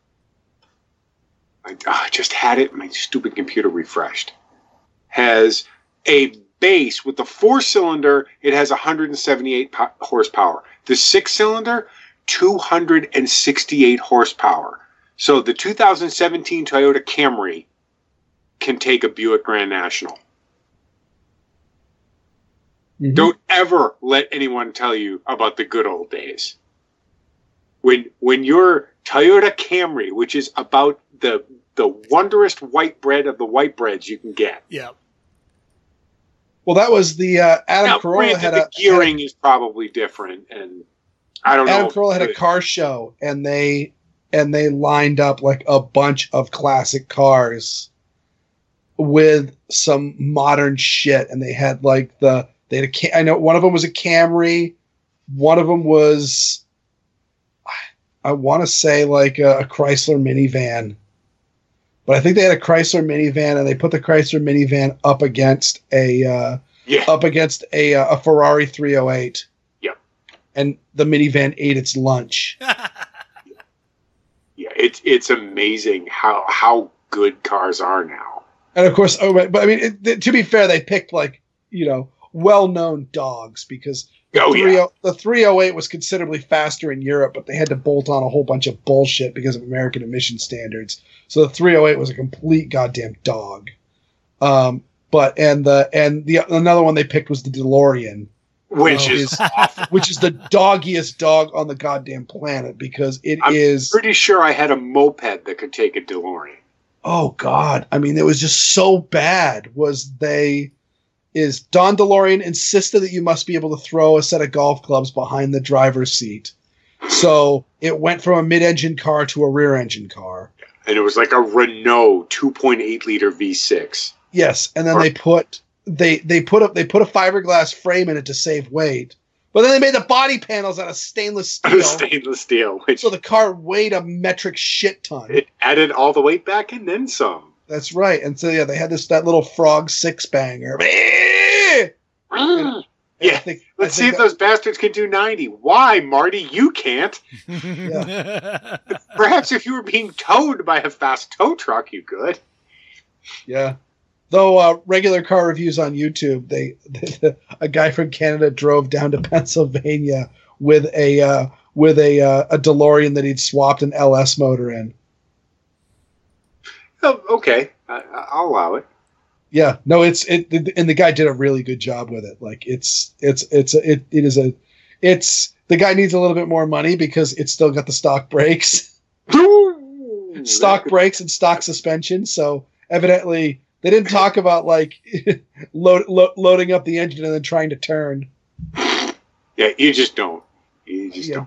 I just had it, my stupid computer refreshed, has a base with the 4-cylinder, it has 178 horsepower. The 6-cylinder, 268 horsepower. So the 2017 Toyota Camry can take a Buick Grand National. Mm-hmm. Don't ever let anyone tell you about the good old days. When your Toyota Camry, which is about the wondrous white bread of the white breads you can get. Yeah. Well, that was the Adam Carolla had the gearing is probably different, and I don't know. Adam Carolla had a car show, and they lined up like a bunch of classic cars with some modern shit, and they had like I know one of them was a Camry, one of them was, I want to say like a Chrysler minivan, but I think they had a Chrysler minivan, and they put the Chrysler minivan up against a Ferrari 308. Yep. And the minivan ate its lunch. Yeah, it's amazing how good cars are now. And of course, but I mean, to be fair, they picked like, well-known dogs because the 308 was considerably faster in Europe, but they had to bolt on a whole bunch of bullshit because of American emission standards. So the 308 was a complete goddamn dog. But another one they picked was the DeLorean, which is the doggiest dog on the goddamn planet because I'm pretty sure I had a moped that could take a DeLorean. Oh God. I mean, it was just so bad Don DeLorean insisted that you must be able to throw a set of golf clubs behind the driver's seat. So it went from a mid-engine car to a rear-engine car. And it was like a Renault 2.8 liter V6. Yes, and then they put a fiberglass frame in it to save weight. But then they made the body panels out of stainless steel. So the car weighed a metric shit ton. It added all the weight back and then some. That's right. And so yeah, they had that little frog six banger. Let's see if those bastards can do 90. Why, Marty? You can't. Yeah. Perhaps if you were being towed by a fast tow truck, you could. Yeah. Though regular car reviews on YouTube, a guy from Canada drove down to Pennsylvania with a DeLorean that he'd swapped an LS motor in. Oh, okay, I'll allow it. Yeah, no, and the guy did a really good job with it. Like the guy needs a little bit more money because it's still got the stock brakes, stock brakes and stock suspension. So evidently they didn't talk about like loading up the engine and then trying to turn. Yeah, you just don't. Don't.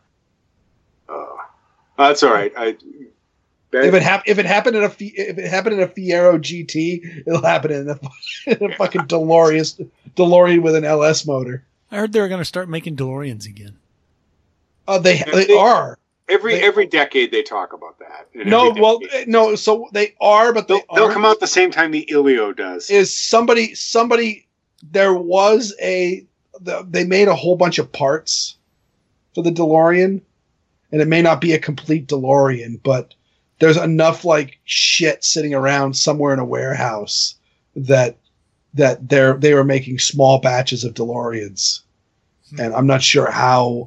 That's all right. If it happened in a Fiero GT, it'll happen in a fucking DeLorean with an LS motor. I heard they were going to start making DeLoreans again. They are. Every decade they talk about that. So they are, but they'll come out the same time the Ilio does. Is somebody? There was they made a whole bunch of parts for the DeLorean, and it may not be a complete DeLorean, but there's enough like shit sitting around somewhere in a warehouse that they were making small batches of DeLoreans, and I'm not sure how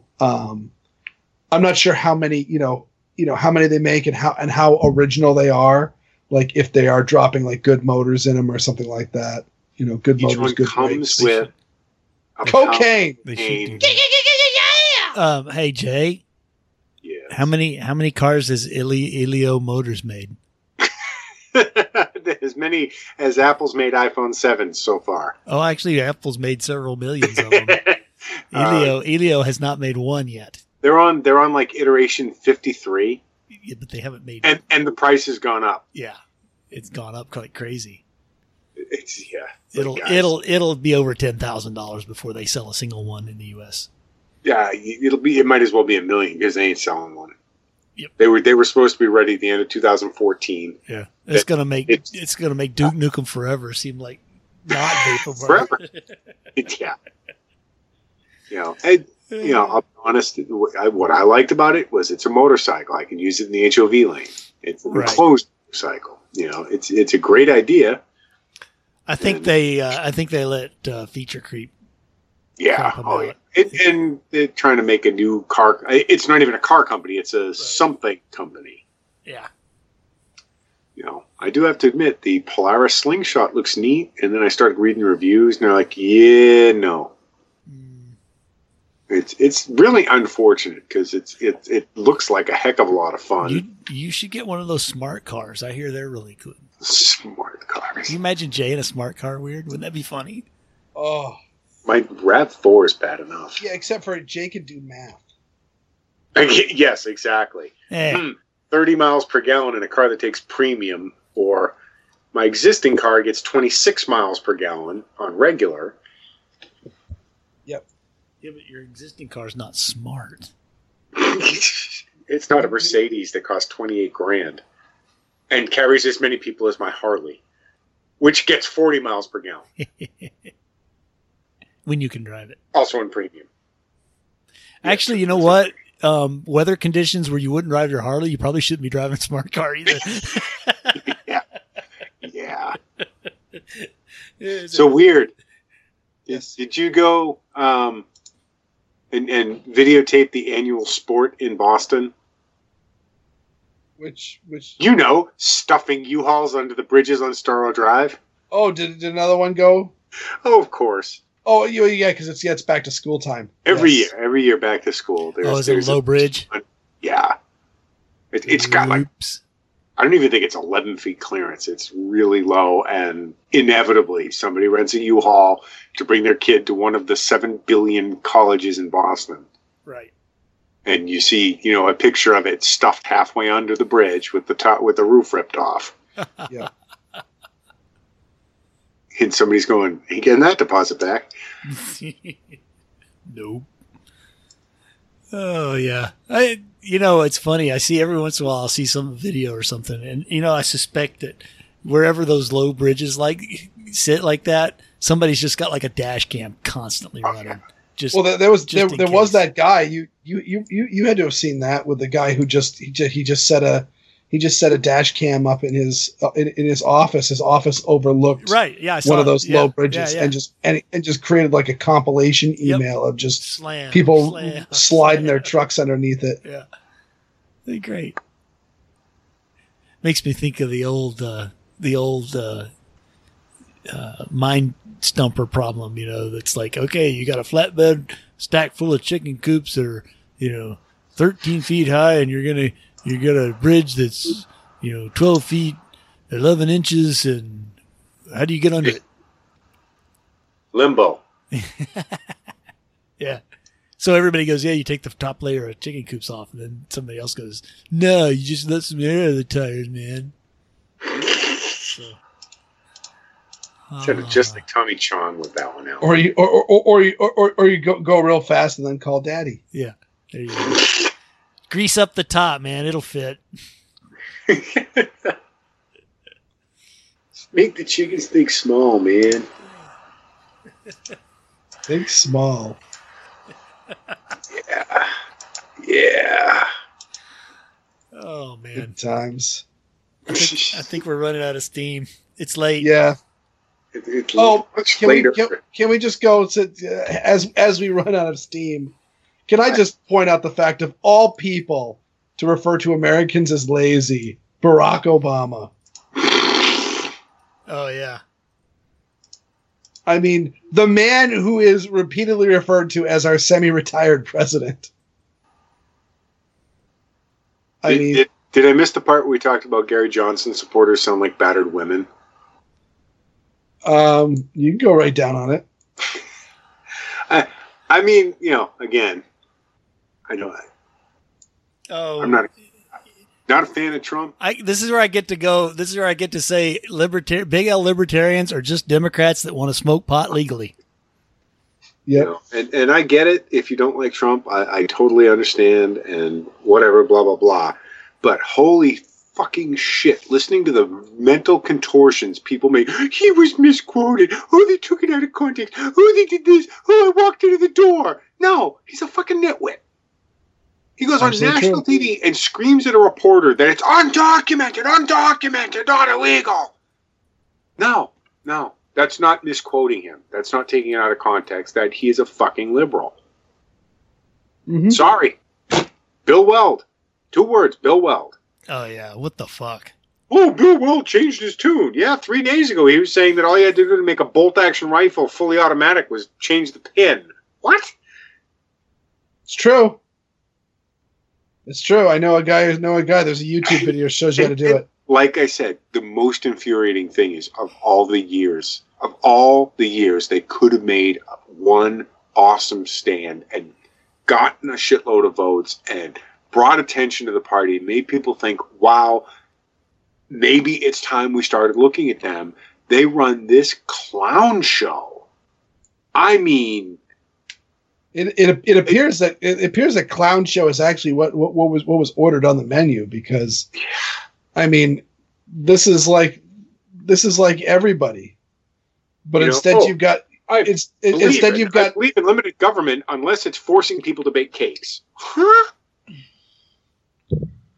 many how many they make and how original they are. Like if they are dropping like good motors in them or something like that. Good Each motors, good comes brakes. with cocaine. Hey Jay. How many cars has Ilio Motors made? As many as Apple's made iPhone 7s so far. Oh, actually, Apple's made several millions of them. Ilio has not made one yet. They're on like iteration 53. Yeah, but they haven't made. And the price has gone up. Yeah, it's gone up like crazy. It'll be over $10,000 before they sell a single one in the U.S. Yeah, it might as well be $1 million because they ain't selling one. Yep. They were supposed to be ready at the end of 2014. Yeah, it's gonna make Duke Nukem Forever seem like not vapor forever. Yeah. I'll be honest. What I liked about it was it's a motorcycle. I can use it in the HOV lane. It's a closed motorcycle. It's a great idea. I think they let feature creep. Yeah. Oh, yeah. And they're trying to make a new car. It's not even a car company. It's a something company. Yeah. I do have to admit the Polaris Slingshot looks neat. And then I started reading the reviews and they're like, yeah, no. It's really unfortunate because it looks like a heck of a lot of fun. You should get one of those smart cars. I hear they're really good. Smart cars. Can you imagine Jay in a smart car weird? Wouldn't that be funny? Oh. My RAV4 is bad enough. Yeah, except for Jay can do math. Yes, exactly. 30 miles per gallon in a car that takes premium, or my existing car gets 26 miles per gallon on regular. Yep. Yeah, but your existing car is not smart. It's not a Mercedes that costs $28,000 and carries as many people as my Harley, which gets 40 miles per gallon. When you can drive it. Also in premium. Actually, you know what? Weather conditions where you wouldn't drive your Harley, you probably shouldn't be driving a smart car either. Yeah. So weird. Yes. Did you go and videotape the annual sport in Boston? Which? Stuffing U-Hauls under the bridges on Starro Drive. Oh, did another one go? Oh, of course. Oh, yeah, because it's back to school time. Every year back to school. Is it a low bridge? Yeah. It's got like, I don't even think it's 11 feet clearance. It's really low, and inevitably somebody rents a U-Haul to bring their kid to one of the 7 billion colleges in Boston. Right. And you see, a picture of it stuffed halfway under the bridge with the roof ripped off. Yeah. And somebody's going, ain't getting that deposit back. Nope. Oh, yeah. It's funny. I see every once in a while, I'll see some video or something. And, I suspect that wherever those low bridges sit like that, somebody's just got like a dash cam constantly running. There was that guy. You had to have seen that with the guy who he just set a dash cam up in his office. His office overlooked one of those low bridges and just created like a compilation email of just people sliding their trucks underneath it. Yeah, they're great. Makes me think of the old mine stumper problem. That's like, okay, you got a flatbed stacked full of chicken coops that are 13 feet high, and you got a bridge that's 12 feet 11 inches, and how do you get under it? Limbo. Yeah. So everybody goes, yeah, you take the top layer of chicken coops off, and then somebody else goes, no, you just let some air out of the tires, man. Should have just like Tommy Chong with that one out. Or you go real fast and then call daddy. Yeah. There you go. Grease up the top, man. It'll fit. Make the chickens think small, man. Think small. Yeah. Oh, man. Good times. I think we're running out of steam. It's late. Yeah. Can we just go as we run out of steam? Can I just point out the fact of all people to refer to Americans as lazy? Barack Obama. Oh, yeah. I mean, the man who is repeatedly referred to as our semi-retired president. Did I miss the part where we talked about Gary Johnson supporters sound like battered women? You can go right down on it. I mean, again, I know that. Oh, I'm not a fan of Trump. This is where I get to go. This is where I get to say big L libertarians are just Democrats that want to smoke pot legally. Yeah. And I get it. If you don't like Trump, I totally understand and whatever, blah, blah, blah. But holy fucking shit, listening to the mental contortions people make. He was misquoted. Oh, they took it out of context. Oh, they did this. Oh, I walked into the door. No, he's a fucking nitwit. He goes on national TV and screams at a reporter that it's undocumented, not illegal. No, that's not misquoting him. That's not taking it out of context. That he is a fucking liberal. Mm-hmm. Sorry. Bill Weld. 2 words, Bill Weld. Oh, yeah. What the fuck? Oh, Bill Weld changed his tune. Yeah, 3 days ago he was saying that all he had to do to make a bolt-action rifle fully automatic was change the pin. What? It's true. It's true. I know a guy. There's a YouTube video shows you how to do it. Like I said, the most infuriating thing is of all the years they could have made one awesome stand and gotten a shitload of votes and brought attention to the party, made people think, wow, maybe it's time we started looking at them. They run this clown show. I mean, It appears that clown show is actually what was ordered on the menu, because I mean this is like everybody, but instead you've got I believe in limited government unless it's forcing people to bake cakes. Huh?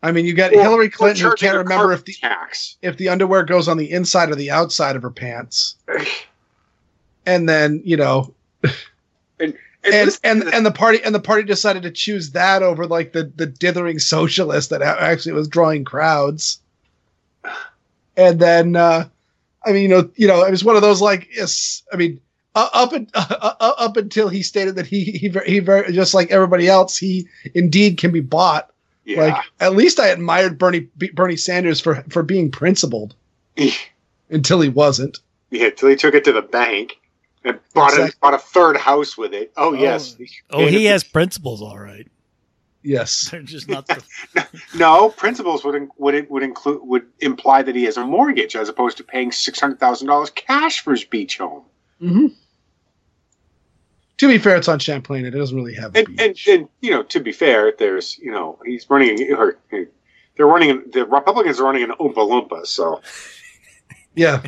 I mean, you got Hillary Clinton who can't remember if the underwear goes on the inside or the outside of her pants. And then, you know, and the party decided to choose that over like the dithering socialist that actually was drawing crowds. And then, I mean, you know, it was one of those like, yes, I mean, up until he stated that he very, just like everybody else, he indeed can be bought. Yeah. Like, at least I admired Bernie Sanders for being principled until he wasn't. Yeah, until he took it to the bank and bought a third house with it. Oh yes. Oh, he has principles, all right. Yes, they're just not. No, principles would imply that he has a mortgage as opposed to paying $600,000 cash for his beach home. Mm-hmm. To be fair, it's on Champlain. It doesn't really have a beach. And you know, to be fair, there's, you know, he's running. The Republicans are running an Oompa Loompa, so yeah.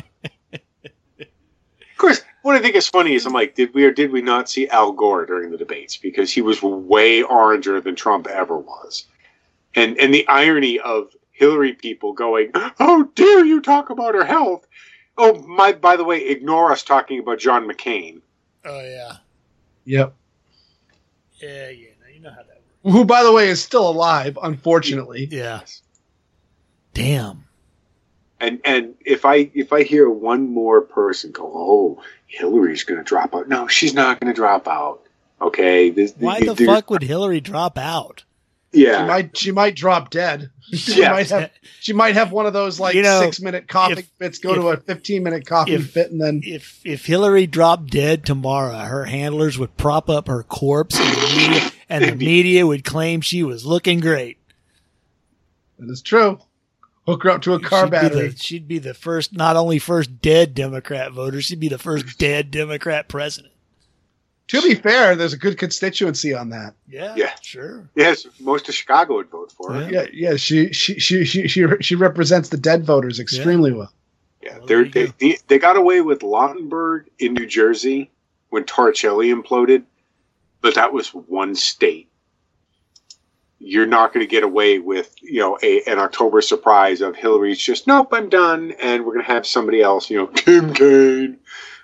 Of course, what I think is funny is I'm like, did we or did we not see Al Gore during the debates? Because he was way oranger than Trump ever was. And the irony of Hillary people going, how dare you talk about her health? Oh, by the way, ignore us talking about John McCain. Oh, yeah. Yep. Yeah, no, you know how that works. Who, by the way, is still alive, unfortunately. Yeah. Damn. And if I hear one more person go, oh, Hillary's going to drop out. No, she's not going to drop out. Okay. Why the fuck would Hillary drop out? Yeah. She might drop dead. She might have one of those like 6-minute coughing fits go to a 15-minute coughing fit, and then if Hillary dropped dead tomorrow, her handlers would prop up her corpse and the media would claim she was looking great. That is true. Hook her up to a car battery. She'd be the first, not only first dead Democrat voter, she'd be the first dead Democrat president. To be fair, there's a good constituency on that. Yeah, sure. Yes, most of Chicago would vote for her. Yeah. She represents the dead voters extremely well. Yeah, they got away with Lautenberg in New Jersey when Torricelli imploded, but that was one state. You're not going to get away with, you know, an October surprise of Hillary's just, nope, I'm done, and we're going to have somebody else, you know, Tim Kaine.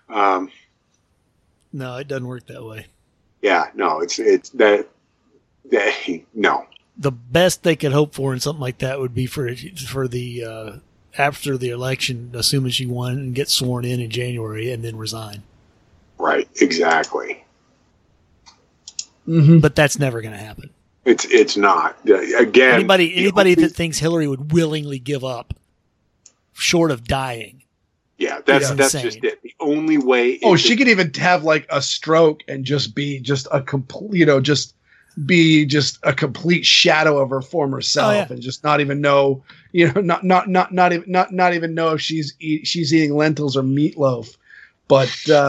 No, it doesn't work that way. Yeah, no, it's that no. The best they could hope for in something like that would be for the after the election, assuming she won, and get sworn in January and then resign. Right, exactly. Mm-hmm. But that's never going to happen. It's not. Again, anybody that thinks Hillary would willingly give up, short of dying. Yeah, that's just it. The only way. She could even have like a stroke and just be just a complete, be just a complete shadow of her former self, and just not even know, not even know if she's eating lentils or meatloaf, but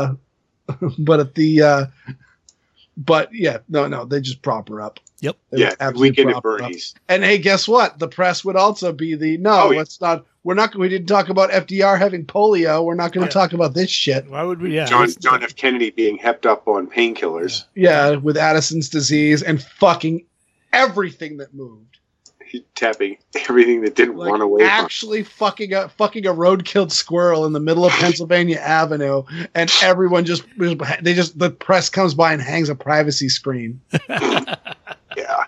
they just prop her up. Yep. Weekend at Bernie's. And hey, guess what? The press would also be let's not. We didn't talk about FDR having polio. We're not going to talk about this shit. Why would we? Yeah. John F. Kennedy being hepped up on painkillers. Yeah, with Addison's disease and fucking everything that moved. He's tapping everything that didn't run away. Actually, fucking a road-killed squirrel in the middle of Pennsylvania Avenue, and everyone the press comes by and hangs a privacy screen. Yeah.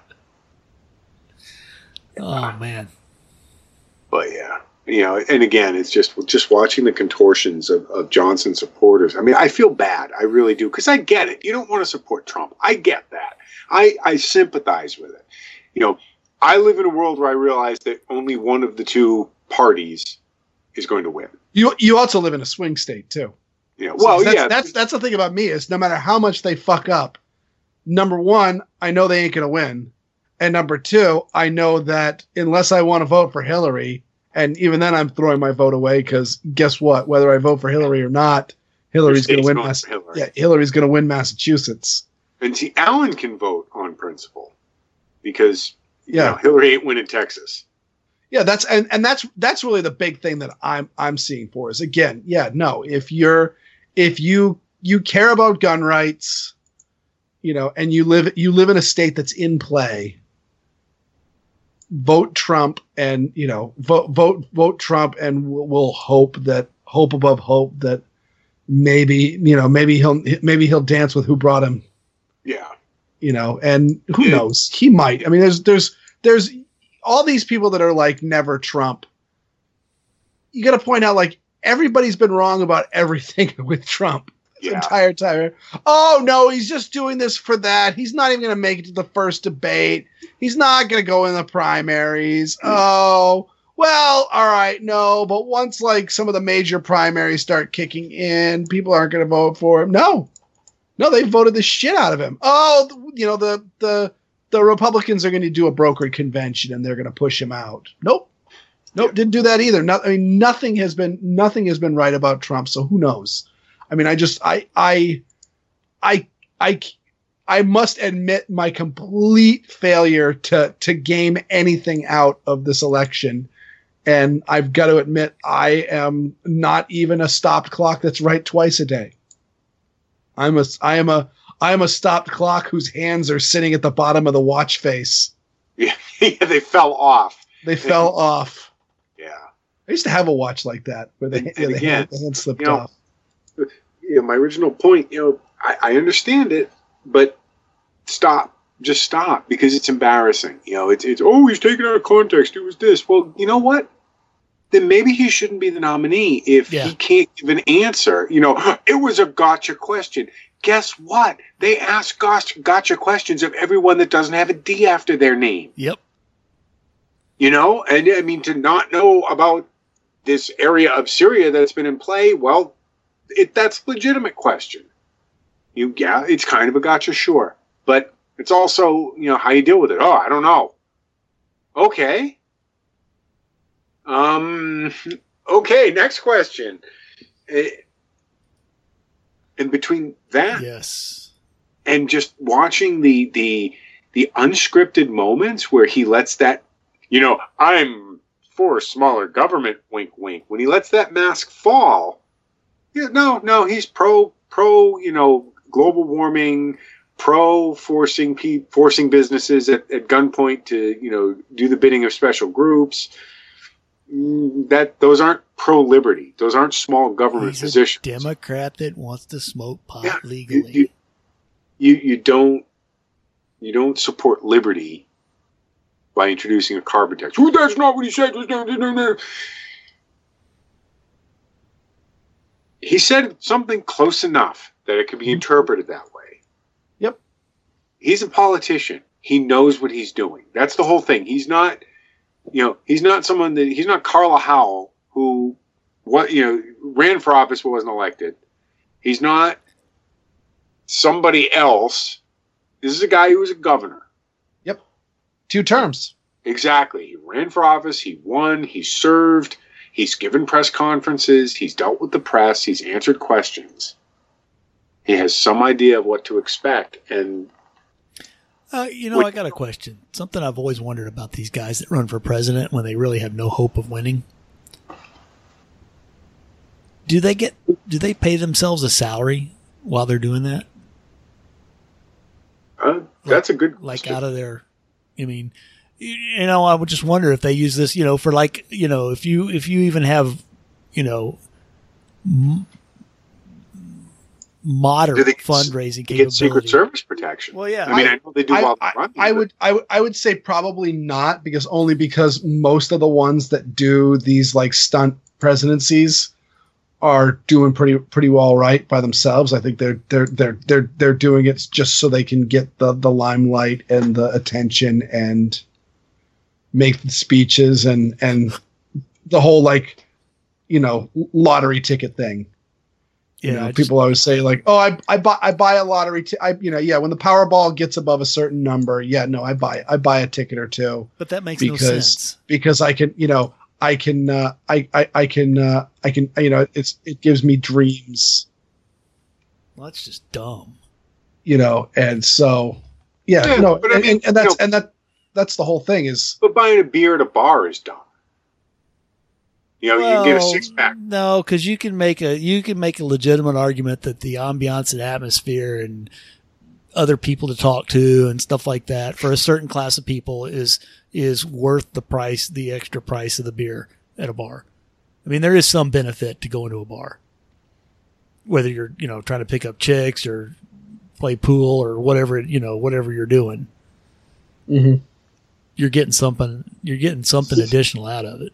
Oh man. But yeah. And again, it's just watching the contortions of Johnson supporters. I mean, I feel bad. I really do. Because I get it. You don't want to support Trump. I get that. I sympathize with it. I live in a world where I realize that only one of the two parties is going to win. You also live in a swing state, too. Yeah. That's the thing about me is no matter how much they fuck up, number one, I know they ain't going to win. And number two, I know that unless I want to vote for Hillary, and even then I'm throwing my vote away because guess what? Whether I vote for Hillary or not, Hillary's going to win. Hillary's going to win Massachusetts. And see, Alan can vote on principle because Hillary ain't winning Texas. Yeah, that's really the big thing that I'm seeing for is again, if you care about gun rights, and you live in a state that's in play, vote Trump and, vote Trump, and we'll hope above hope that maybe he'll dance with who brought him. Yeah. And who knows? He might. I mean, there's all these people that are like never Trump. You got to point out, like, everybody's been wrong about everything with Trump the entire time. Oh no, he's just doing this for that. He's not even going to make it to the first debate. He's not going to go in the primaries. Oh, well, all right, no, but once like some of the major primaries start kicking in, people aren't going to vote for him. No, they voted the shit out of him. Oh, the Republicans are going to do a brokered convention and they're going to push him out. Nope, didn't do that either. Nothing has been right about Trump. So who knows? I mean, I must admit my complete failure to game anything out of this election. And I've got to admit, I am not even a stopped clock that's right twice a day. I am a stopped clock whose hands are sitting at the bottom of the watch face. Yeah, they fell off. They fell off. Yeah. I used to have a watch like that where the hand slipped off. My original point, I understand it, but stop. Just stop, because it's embarrassing. It's he's taken out of context. It was this. Well, you know what? Then maybe he shouldn't be the nominee if he can't give an answer. It was a gotcha question. Guess what? They ask gotcha questions of everyone that doesn't have a D after their name. Yep. And I mean, to not know about this area of Syria that's been in play, well, that's a legitimate question. It's kind of a gotcha, sure. But it's also, how you deal with it. Oh, I don't know. Okay. Okay, next question. And between that and just watching the unscripted moments where he lets that, I'm for smaller government, wink, wink. When he lets that mask fall, he's pro, global warming, pro forcing businesses at gunpoint to, do the bidding of special groups. Those aren't pro liberty. Those aren't small government positions. Democrat that wants to smoke pot legally. You don't support liberty by introducing a carbon tax. Oh, that's not what he said. He said something close enough that it could be interpreted that way. Yep. He's a politician. He knows what he's doing. That's the whole thing. He's not someone he's not Carla Howell, who ran for office but wasn't elected. He's not somebody else. This is a guy who was a governor. Yep. 2 terms. Exactly. He ran for office. He won. He served. He's given press conferences. He's dealt with the press. He's answered questions. He has some idea of what to expect. And I got a question. Something I've always wondered about these guys that run for president when they really have no hope of winning. Do they pay themselves a salary while they're doing that? That's a good question. Out of their, I would just wonder if they use this, for if you even have, moderate fundraising capability. Get Secret Service protection. Well, yeah. I mean, I know they do while they're running. I would say probably not, because most of the ones that do these like stunt presidencies are doing pretty well right by themselves. I think they're doing it just so they can get the limelight and the attention and make the speeches and the whole lottery ticket thing. Yeah, people always say like, "Oh, I buy a lottery." When the Powerball gets above a certain number, I buy a ticket or two. But that makes no sense because I can, it gives me dreams. Well, that's just dumb. And so, but I mean, that's the whole thing is. But buying a beer at a bar is dumb. You can get a 6-pack. No, because you can make a legitimate argument that the ambiance and atmosphere and other people to talk to and stuff like that for a certain class of people is worth the extra price of the beer at a bar. I mean, there is some benefit to going to a bar, whether you're, trying to pick up chicks or play pool or whatever you're doing. Mm-hmm. You're getting something additional out of it.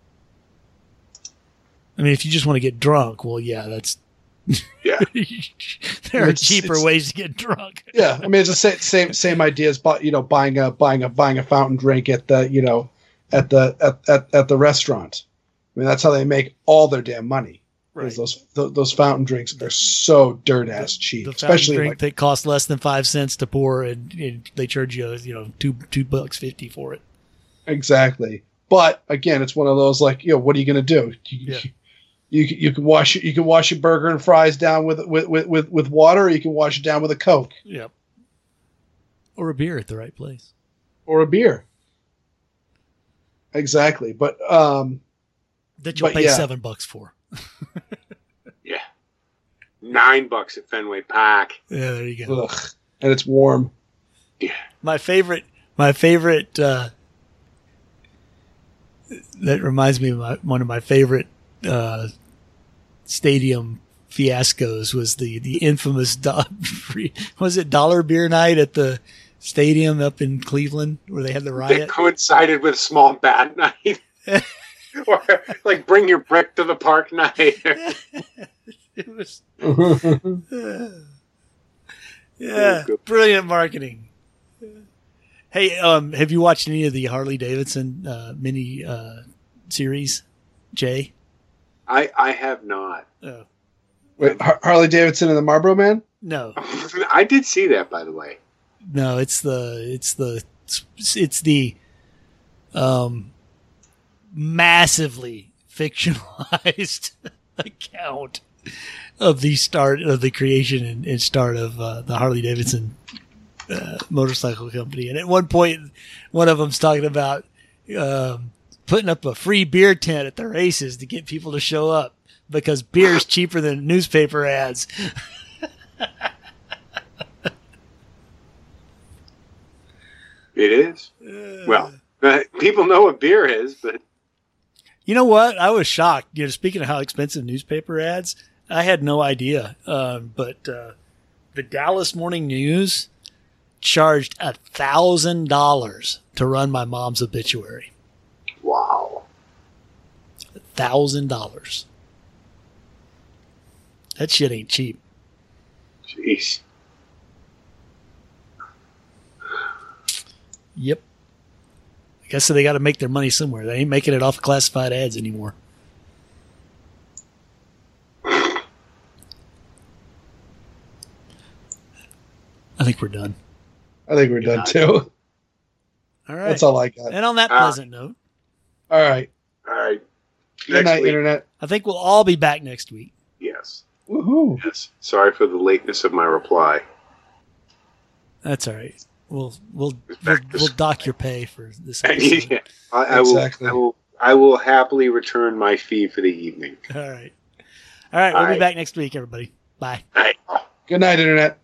I mean, if you just want to get drunk, well, yeah, that's, Yeah. there are cheaper ways to get drunk. Yeah, I mean it's the same idea as buying a fountain drink at the at the restaurant. I mean that's how they make all their damn money. Right. Those fountain drinks are so dirt ass cheap, The especially fountain drink that costs less than 5 cents to pour, and they charge you $2.50 for it. Exactly. But again, it's one of those what are you going to do? You can wash your burger and fries down with water, or you can wash it down with a Coke. Yep. Or a beer at the right place. Or a beer. Exactly. But that you'll pay $7 for. Yeah. $9 at Fenway Park. Yeah, there you go. Ugh. And it's warm. Yeah. My favorite that reminds me of one of my favorite stadium fiascos was the infamous dollar beer night at the stadium up in Cleveland where they had the riot. That coincided with Small Bad Night. Or bring your brick to the park night. It was brilliant marketing. Hey, have you watched any of the Harley Davidson mini series, Jay? I have not. Oh. Wait, Harley Davidson and the Marlboro Man? No, I did see that, by the way. no, it's the massively fictionalized account of the creation and start of the Harley Davidson motorcycle company. And at one point, one of them's talking about putting up a free beer tent at the races to get people to show up because beer is cheaper than newspaper ads. It is. Well, people know what beer is, but You know what? I was shocked. Speaking of how expensive newspaper ads, I had no idea. But the Dallas Morning News charged $1,000 to run my mom's obituary. wow. $1,000. That shit ain't cheap. Jeez. Yep. I guess so they got to make their money somewhere. They ain't making it off classified ads anymore. I think we're done. I think we're done too. All right. That's all I got. And on that pleasant note, All right. All right. Good night, Internet. I think we'll all be back next week. Yes. Woohoo. Yes. Sorry for the lateness of my reply. That's all right. We'll dock your pay for this episode. Yeah. Exactly. I will happily return my fee for the evening. All right. All right. We'll be back next week, everybody. Bye. All right. Good night, Internet.